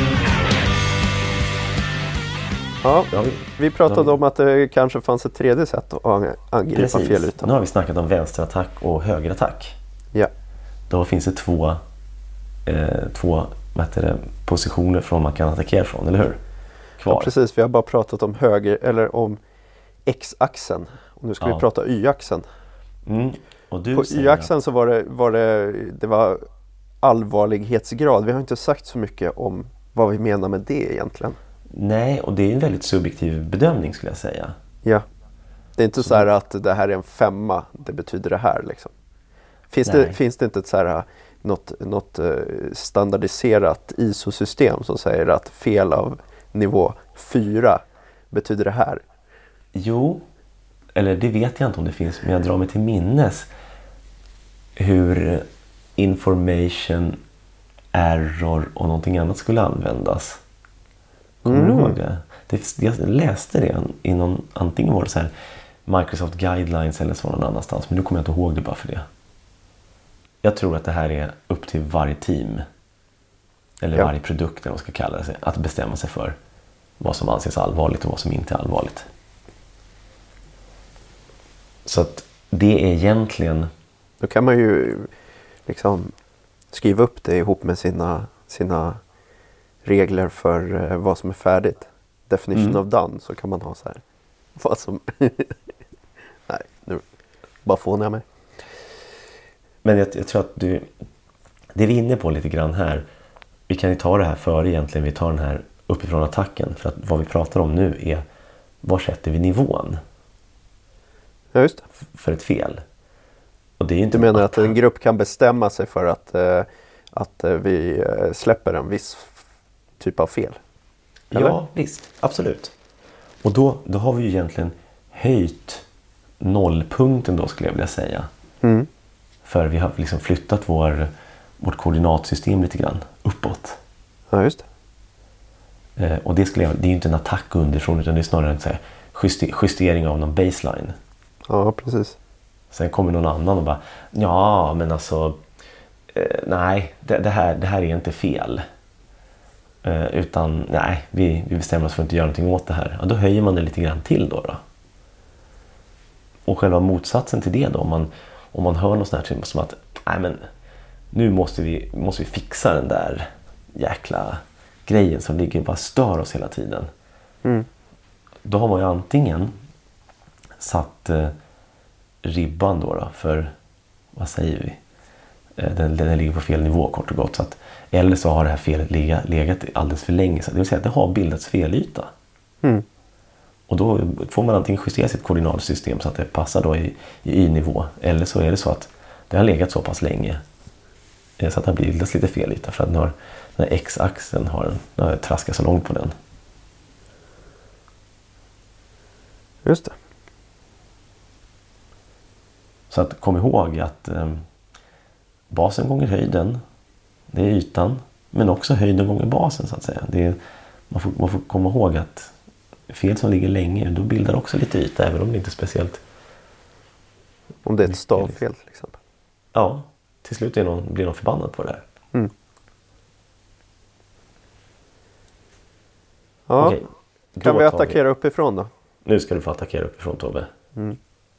Ja, Ja, vi, vi pratade Ja. om att det kanske fanns ett tredje sätt att ang- angripa precis. felytan. Nu har vi snackat om vänsterattack och högerattack. Ja. Då finns det två, eh, två vad heter det, positioner från man kan attackera från, eller hur? Kvar. Ja, precis. Vi har bara pratat om höger eller om x-axeln. Och nu ska Ja. vi prata y-axeln. Mm. Och du På säger y-axeln så var det, var det, det var allvarlighetsgrad. Vi har inte sagt så mycket om vad vi menar med det egentligen. att- nej, och det är en väldigt subjektiv bedömning skulle jag säga. Ja. Det är inte så här att det här är en femma, det betyder det här liksom. Finns, det, Nej. finns det inte ett så här, något, något eh, standardiserat I S O-system som säger att fel av nivå fyra betyder det här? Jo, eller det vet jag inte om det finns, men jag drar mig till minnes hur information, error och någonting annat skulle användas. Kommer du Mm. ihåg det? Det, jag läste det i någon, antingen var det så här Microsoft Guidelines eller så någon annanstans. Men nu kommer jag inte ihåg det bara för det. Jag tror att det här är upp till varje team. Eller Ja. varje produkt eller vad man ska kalla det. Att bestämma sig för vad som anses allvarligt och vad som inte är allvarligt. Så att det är egentligen... Då kan man ju liksom skriva upp det ihop med sina, sina regler för eh, vad som är färdigt. Definition Mm. of done, så kan man ha så här. Vad som... Nej, nu bara fånar jag mig. Men jag, jag tror att du... Det vi är inne på lite grann här. Vi kan ju ta det här före egentligen. Vi tar den här uppifrån attacken. För att vad vi pratar om nu är... Var sätter vi nivån Ja, just det. f- för ett fel? Och det är ju inte Du menar att en grupp kan bestämma sig för att, eh, att eh, vi eh, släpper en viss f- typ av fel? Eller? Ja, visst. Absolut. Och då, då har vi ju egentligen höjt nollpunkten då, skulle jag vilja säga. Mm. För vi har liksom flyttat vår, vårt koordinatsystem lite grann uppåt. Ja, just det. Eh, och det, skulle jag, det är ju inte en attack underifrån, utan det är snarare en så här juster, justering av någon baseline. Ja, precis. Sen kommer någon annan och bara, ja men alltså, eh, nej, det, det, här, det här är inte fel. Eh, utan nej, vi, vi bestämmer oss för att inte göra någonting åt det här. Ja, då höjer man det lite grann till då. då. Och själva motsatsen till det då, om man, om man hör något sånt här som att, nej men, nu måste vi, måste vi fixa den där jäkla grejen som ligger och bara stör oss hela tiden. Mm. Då har man ju antingen satt eh, ribban då, då för, vad säger vi, eh, den, den ligger på fel nivå kort och gott. Så att, eller så har det här felet legat, legat alldeles för länge. Så det vill säga att det har bildats felyta. Mm. Och då får man antingen justera sitt koordinatsystem så att det passar då i, i y-nivå. Eller så är det så att det har legat så pass länge eh, så att det har bildats lite felyta. För att den, har, den här x-axeln har, den har traskat så långt på den. Just det. Så att kom ihåg att eh, basen gånger höjden, det är ytan. Men också höjden gånger basen så att säga. Det är, man, får, man får komma ihåg att fel som ligger länge, då bildar också lite yta. Även om det inte är speciellt. Om det är ett Mycket, stavfel till exempel. Ja, till slut är någon, blir någon förbannad på det här. Mm. Ja, Okej, då kan vi tar attackera uppifrån då? Nu ska du få attackera uppifrån, Tobbe. Mm.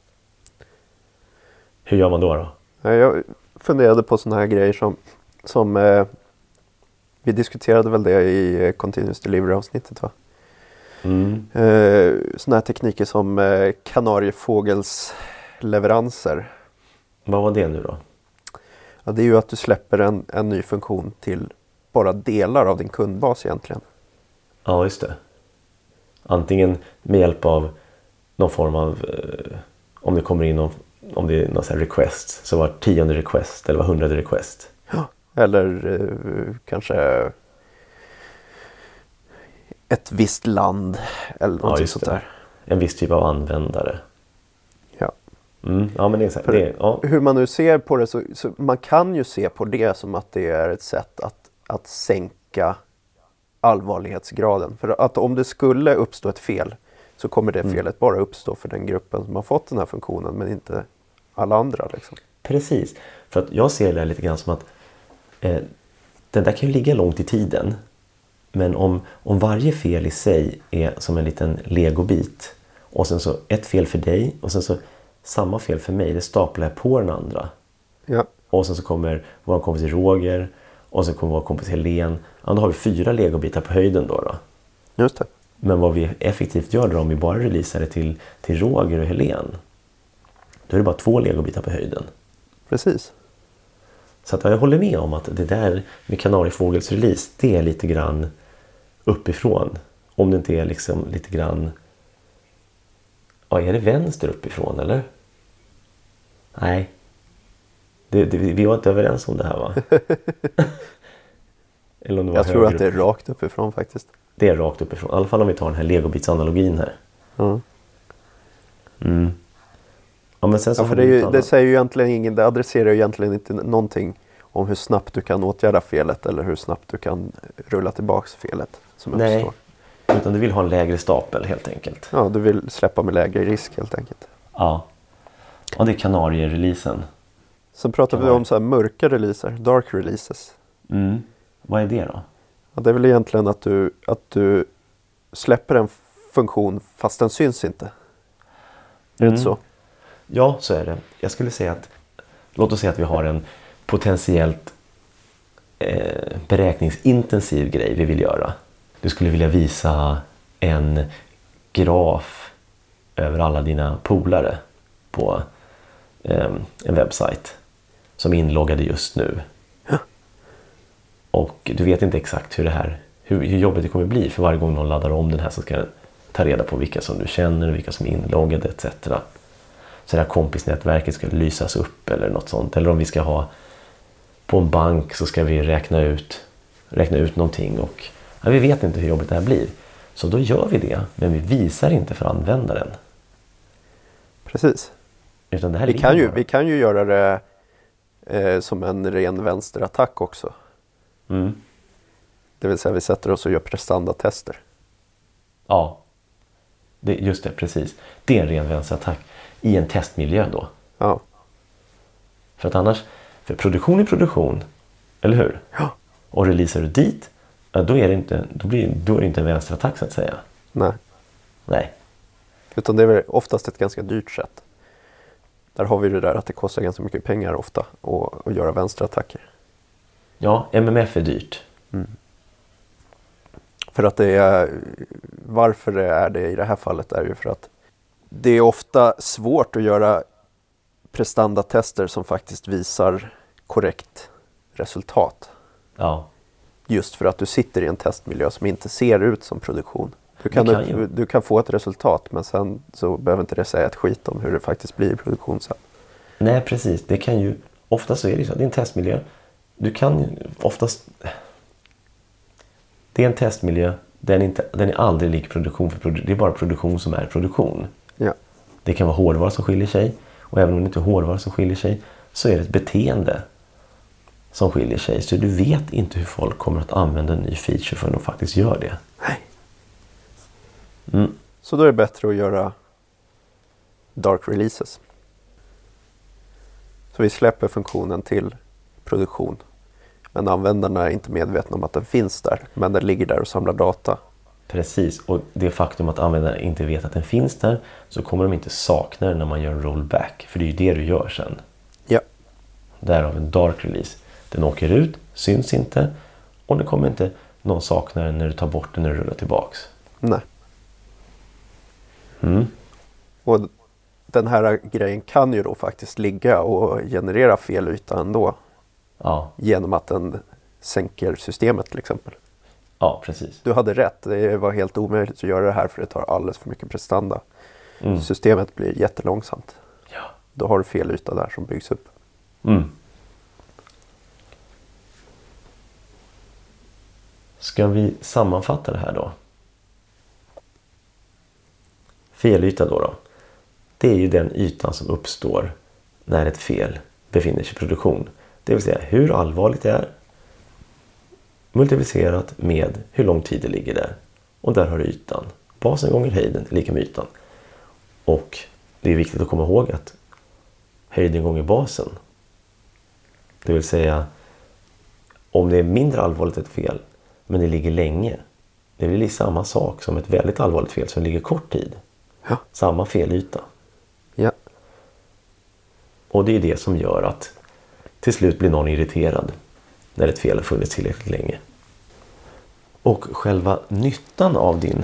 Hur gör man då då? Ja, jag funderade på sådana här grejer som, som eh, vi diskuterade väl det i eh, Continuous Delivery-avsnittet, va? Mm. Eh, sådana här tekniker som eh, kanariefågels leveranser. Vad var det nu då? Ja, det är ju att du släpper en, en ny funktion till bara delar av din kundbas egentligen. Ja, just det. Antingen med hjälp av någon form av, eh, om det kommer in någon, om det är någon sån här request, så var tionde request eller var hundrade request. Eller eh, kanske ett visst land eller något just sånt det. där. En viss typ av användare. Ja. Mm, ja, men det är så här, För- det är, ja. Hur man nu ser på det, så, så man kan ju se på det som att det är ett sätt att, att sänka allvarlighetsgraden. För att om det skulle uppstå ett fel, så kommer det Mm. felet bara uppstå för den gruppen som har fått den här funktionen, men inte alla andra liksom. Precis. För att jag ser det lite grann som att eh, den där kan ju ligga långt i tiden. Men om, om varje fel i sig är som en liten legobit, och sen så ett fel för dig och sen så samma fel för mig, det staplar jag på den andra. Ja, Och sen så kommer vår kompis Roger och sen kommer vår kompis Helen. Ja, då har vi fyra legobitar på höjden då, då. just det. Men vad vi effektivt gör då, om vi bara releasar det till, till Roger och Helen, då är det bara två legobitar på höjden. Precis. Så att jag håller med om att det där med kanariefågels release, det är lite grann uppifrån. Om det inte är liksom lite grann... Ja, är det vänster uppifrån eller? Nej. Det, det, vi var inte överens om det här, va? Eller om det var Jag tror höger att det är upp. rakt uppifrån faktiskt. Det är rakt uppifrån. I alla fall om vi tar den här legobits-analogin här. Ja. Mm. Ja, men sen så Ja, har för det, vi är ett ju, annat- det säger ju egentligen ingen, det adresserar ju egentligen inte någonting om hur snabbt du kan åtgärda felet eller hur snabbt du kan rulla tillbaks felet som Nej. uppstår. Utan du vill ha en lägre stapel helt enkelt. Ja, du vill släppa med lägre risk helt enkelt. Ja. Och det är Canary-releasen. Sen pratar vi om så här mörka releaser, dark releases. Mm. Vad är det då? Ja, det är väl egentligen att du, att du släpper en funktion fast den syns inte. Är det Mm. inte så? Ja, så är det. Jag skulle säga att, låt oss säga att vi har en potentiellt eh, beräkningsintensiv grej vi vill göra. Du skulle vilja visa en graf över alla dina polare på eh, en webbsajt som är inloggade just nu. Ja. Och du vet inte exakt hur det här, hur, hur jobbigt det kommer bli, för varje gång någon laddar om den här så ska den ta reda på vilka som du känner och vilka som är inloggade et cetera. Så det här kompisnätverket ska lysas upp eller något sånt. Eller om vi ska ha på en bank så ska vi räkna ut, räkna ut någonting. Och ja, vi vet inte hur jobbigt det här blir. Så då gör vi det, men vi visar inte för användaren. Precis. Utan det här Vi ligger kan, ju, bara. vi kan ju göra det eh, som en ren vänsterattack också. Mm. Det vill säga vi sätter oss och gör prestandatester. Ja, det, just det, precis. Det är en ren vänsterattack i en testmiljö då. Ja. För att annars, för produktion är produktion, eller hur? Ja. Och releasar du dit, ja, då är det inte, då blir, då är det inte en vänsterattack så att säga. Nej. Nej. Utan det är väl oftast ett ganska dyrt sätt. Där har vi det där att det kostar ganska mycket pengar ofta att, att göra vänsterattacker. Ja, M M F är dyrt. För att det är, varför det är det i det här fallet är ju för att det är ofta svårt att göra prestandatester som faktiskt visar korrekt resultat. Ja, Just för att du sitter i en testmiljö som inte ser ut som produktion. Du kan, Det kan upp, ju. du kan få ett resultat men sen så behöver inte det säga ett skit om hur det faktiskt blir i produktion sen. nej precis. Det kan ju, oftast så är det så. Det är en testmiljö. Du kan ju oftast, det är en testmiljö. Den är, inte, den är aldrig lik produktion. För produ, det är bara produktion som är produktion. Ja. Det kan vara hårdvara som skiljer sig. Och även om det inte är hårdvara som skiljer sig, så är det ett beteende som skiljer sig. Så du vet inte hur folk kommer att använda en ny feature förrän de faktiskt gör det. Nej. Mm. Så då är det bättre att göra dark releases. Så vi släpper funktionen till produktion. Men användarna är inte medvetna om att den finns där. Men den ligger där och samlar data. Precis, och det faktum att användaren inte vet att den finns där, så kommer de inte sakna den när man gör en rollback. För det är ju det du gör sen. Ja. Därav en dark release. Den åker ut, syns inte, och det kommer inte någon sakna den när du tar bort den när du rullar tillbaks. Nej. Mm. Och den här grejen kan ju då faktiskt ligga och generera fel yta ändå. Ja, Genom att den sänker systemet till exempel. ja, precis. Du hade rätt, det var helt omöjligt att göra det här för det tar alldeles för mycket prestanda. Mm. Systemet blir jättelångsamt. Ja. Då har du fel yta där som byggs upp. Mm. Ska vi sammanfatta det här då? Felyta då då. Det är ju den ytan som uppstår när ett fel befinner sig i produktion. Det vill säga hur allvarligt det är multiplicerat med hur lång tid det ligger där. Och där har du ytan. Basen gånger höjden är lika med ytan. Och det är viktigt att komma ihåg att höjden gånger basen. Det vill säga om det är mindre allvarligt ett fel men det ligger länge. Det blir samma sak som ett väldigt allvarligt fel som ligger kort tid. Ja. Samma felyta. Ja. Och det är det som gör att till slut blir någon irriterad när ett fel har funnits tillräckligt länge. Och själva nyttan av din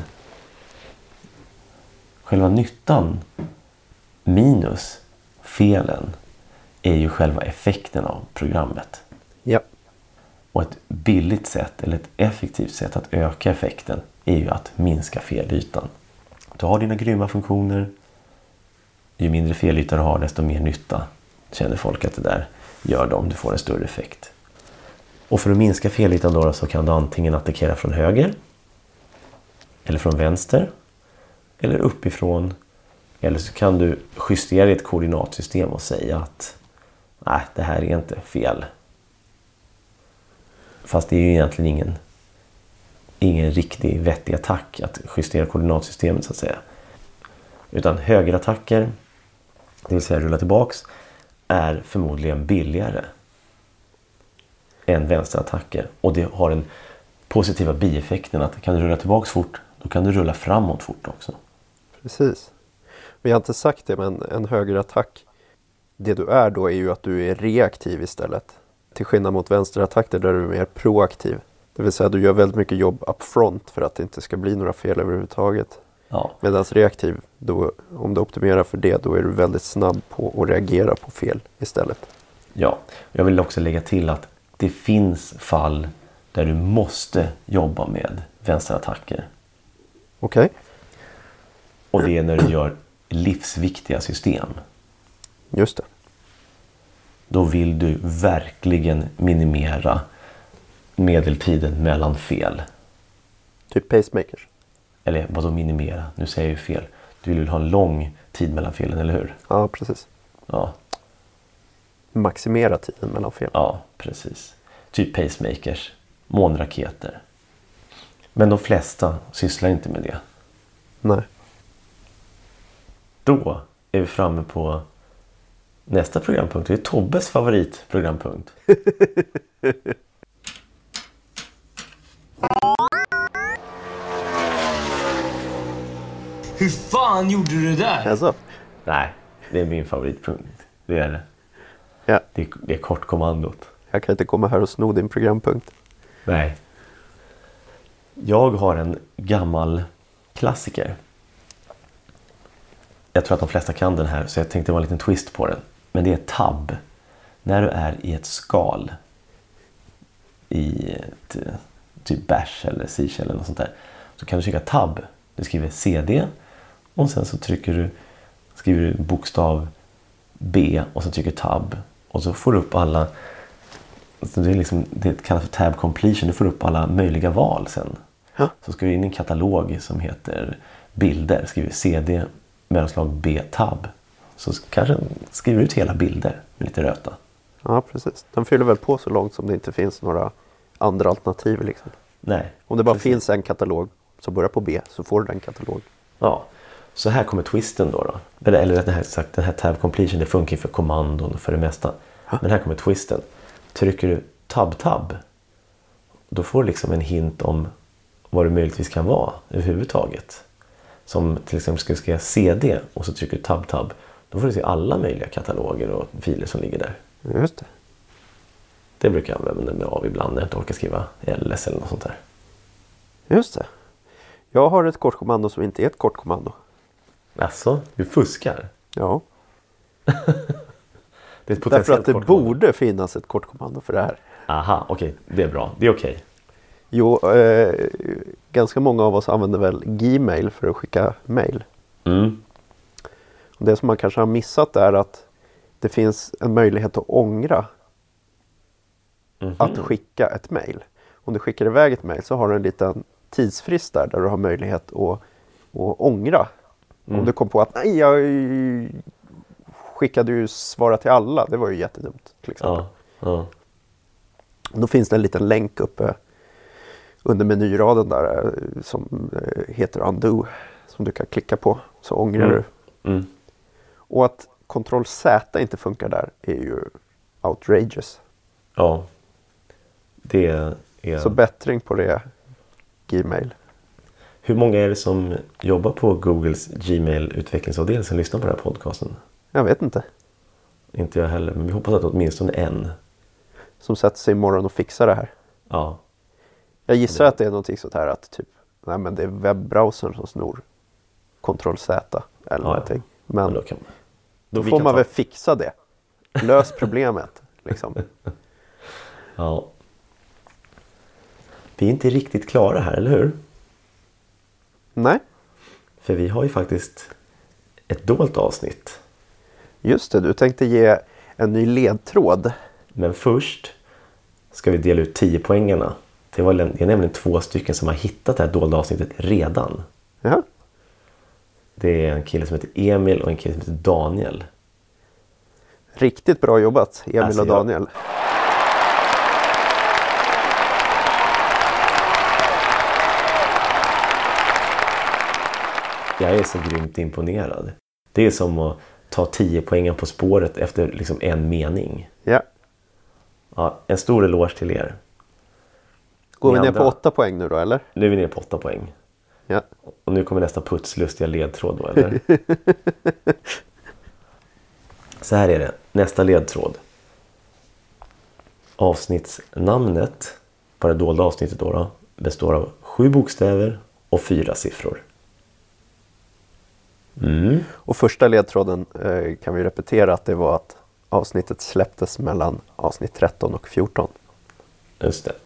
själva nyttan minus felen är ju själva effekten av programmet. Ja. Och ett billigt sätt eller ett effektivt sätt att öka effekten är ju att minska felytan. Du har dina grymma funktioner. Ju mindre felyta du har, desto mer nytta känner folk att det där gör dem. Du får en större effekt. Och för att minska felytan då så kan du antingen attackera från höger eller från vänster eller uppifrån. Eller så kan du justera ditt koordinatsystem och säga att nej, det här är inte fel. Fast det är ju egentligen ingen ingen riktig vettig attack att justera koordinatsystemet så att säga. Utan högerattacker, det vill säga rulla tillbaks, är förmodligen billigare än vänsterattacker. Och det har den positiva bieffekten att kan du rulla tillbaks fort, då kan du rulla framåt fort också. Precis. Vi har inte sagt det, men en högerattack, det du är då är ju att du är reaktiv istället. Till skillnad mot vänsterattacker där du är mer proaktiv. Det vill säga att du gör väldigt mycket jobb up front för att det inte ska bli några fel överhuvudtaget. Ja. Medan reaktiv, då, om du optimerar för det, då är du väldigt snabb på att reagera på fel istället. Ja, jag vill också lägga till att det finns fall där du måste jobba med vänsterattacker. Okej. Okay. Och det är när du gör livsviktiga system. Just det. Då vill du verkligen minimera medeltiden mellan fel. Typ pacemakers. Eller vadå minimera? Nu säger jag ju fel. Du vill ha en lång tid mellan felen, eller hur? Ja, precis. Ja. Maximera tiden mellan fel. Ja, precis. Typ pacemakers, månraketer. Men de flesta sysslar inte med det. Nej. Då är vi framme på nästa programpunkt. Det är Tobbes favoritprogrampunkt. Hur fan gjorde du det där? Alltså. Nej, det är min favoritpunkt. Det är det. Ja. Det är, det är kortkommandot. Jag kan inte komma här och sno din programpunkt. Nej. Jag har en gammal klassiker. Jag tror att de flesta kan den här, så jag tänkte vara en liten twist på den. Men det är tab. När du är i ett skal i ett, typ bash eller siege eller något sånt där, så kan du trycka tab. Du skriver cd och sen så trycker du, skriver du bokstav B och så trycker tab. Och så får du upp alla, det är liksom, det kallas för tab completion. Du får upp alla möjliga val sen. Ja. Så ska du in i en katalog som heter bilder. Skriver cd mellanslag B tab. Så kanske skriver ut hela bilder med lite röta. Ja, precis. Den fyller väl på så långt som det inte finns några andra alternativ liksom. Nej. Om det bara precis. finns en katalog som börjar på B, så får du den katalog. Ja. Så här kommer twisten då. då. Eller, eller rättare sagt, den här tab completion, det funkar för kommandon och för det mesta. Ja. Men här kommer twisten. Trycker du tab tab, då får du liksom en hint om vad det möjligtvis kan vara överhuvudtaget. Som till exempel ska du skriva cd och så trycker du tab tab. Då får du se alla möjliga kataloger och filer som ligger där. Just det. Det brukar jag använda mig av ibland när jag inte orkar skriva ls eller något sånt där. Just det. Jag har ett kortkommando som inte är ett kortkommando. Alltså, du fuskar. Ja. Det är ett Därför att det kortkommando. borde finnas ett kortkommando för det här. Aha, okej. Okay. Det är bra. Det är okej. Okay. Jo, eh, ganska många av oss använder väl Gmail för att skicka mail. Mm. Och det som man kanske har missat är att det finns en möjlighet att ångra Mm-hmm. att skicka ett mail. Om du skickar iväg ett mail så har du en liten tidsfrist där, där du har möjlighet att, att ångra. Mm. Om du kom på att nej, jag skickade ju svara till alla, det var ju jättedumt till exempel. Ja, ja. Då finns det en liten länk uppe under menyraden där som heter undo, som du kan klicka på, så ångrar Mm. du. Mm. Och att kontroll Z inte funkar där är ju outrageous. Ja. Det är... Så bättring på det, Gmail. Hur många är det som jobbar på Googles Gmail-utvecklingsavdelning som lyssnar på den här podcasten? Jag vet inte. Inte jag heller, men vi hoppas att åtminstone en. Som sätter sig imorgon och fixar det här. Ja. Jag gissar Det- att det är någonting sånt här att typ, nej men det är webbrowsern som snor Ctrl Z eller Ja, någonting. ja. Men Men då kan, då vi får kan man ta- väl fixa det. Lös problemet liksom. Ja. Vi är inte riktigt klara här, eller hur? Nej, För vi har ju faktiskt ett dolt avsnitt. just det. Du tänkte ge en ny ledtråd. Men först ska vi dela ut tio poängarna. Det, var, det är nämligen två stycken som har hittat det här dolda avsnittet redan. Jaha. Det är en kille som heter Emil och en kille som heter Daniel. Riktigt bra jobbat, Emil Alltså, och jag- Daniel. Jag är så grymt imponerad. Det är som att ta tio poäng på spåret efter liksom en mening. Ja. Ja, en stor eloge till er. Går Ni vi ner andra- på åtta poäng nu då, eller? Nu är vi nere på åtta poäng. Ja. Och nu kommer nästa putslustiga ledtråd då, eller? Så här är det. Nästa ledtråd. Avsnittsnamnet, på det dolda avsnittet då, då, består av sju bokstäver och fyra siffror. Mm. Och första ledtråden eh, kan vi repetera att det var att avsnittet släpptes mellan avsnitt tretton och fjorton. Just det.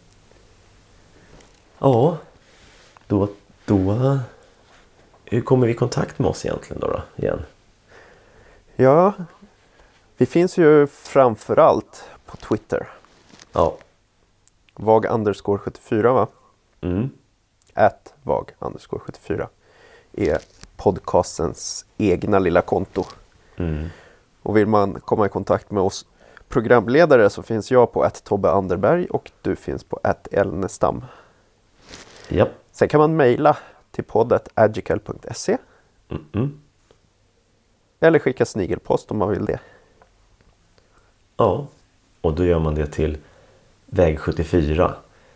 Ja, då, då... Hur kommer vi i kontakt med oss egentligen då, då igen? Ja, vi finns ju framförallt på Twitter. Ja. Vag underscore sjuttiofyra va? Mm. At vag underscore sjuttiofyra är podcastens egna lilla konto. Mm. Och vill man komma i kontakt med oss programledare så finns jag på at Tobbe Anderberg och du finns på at Elnestam. Japp. Sen kan man mejla till poddet agical punkt se Mm. Mm. eller skicka snigelpost om man vill det. Ja. Och då gör man det till väg sjuttiofyra.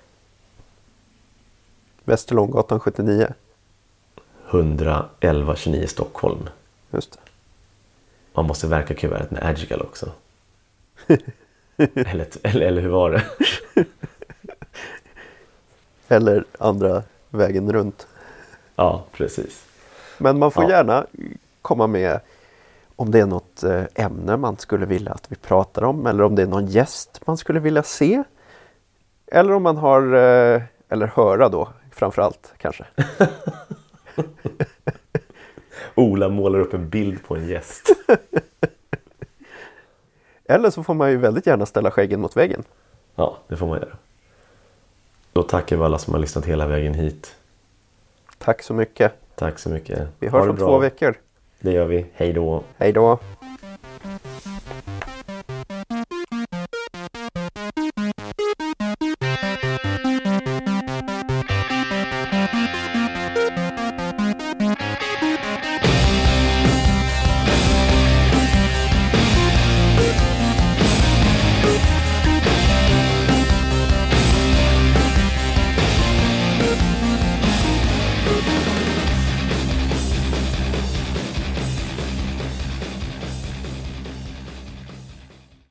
Västerlånggatan sjuttionio. etthundraelva tjugonio Stockholm. Just det. Man måste verka kuvertet med Agical också. eller, eller, eller hur var det? Eller andra vägen runt. Ja, precis. Men man får Ja. gärna komma med om det är något eh, ämne man skulle vilja att vi pratar om. Eller om det är någon gäst man skulle vilja se. Eller om man har, eh, eller höra då framförallt kanske. Ola målar upp en bild på en gäst. Eller så får man ju väldigt gärna ställa skäggen mot väggen. Ja, det får man göra. Då tackar vi alla som har lyssnat hela vägen hit. Tack så mycket. Tack så mycket. Vi Ha hörs det om bra. två veckor. Det gör vi. Hej då. Hej då.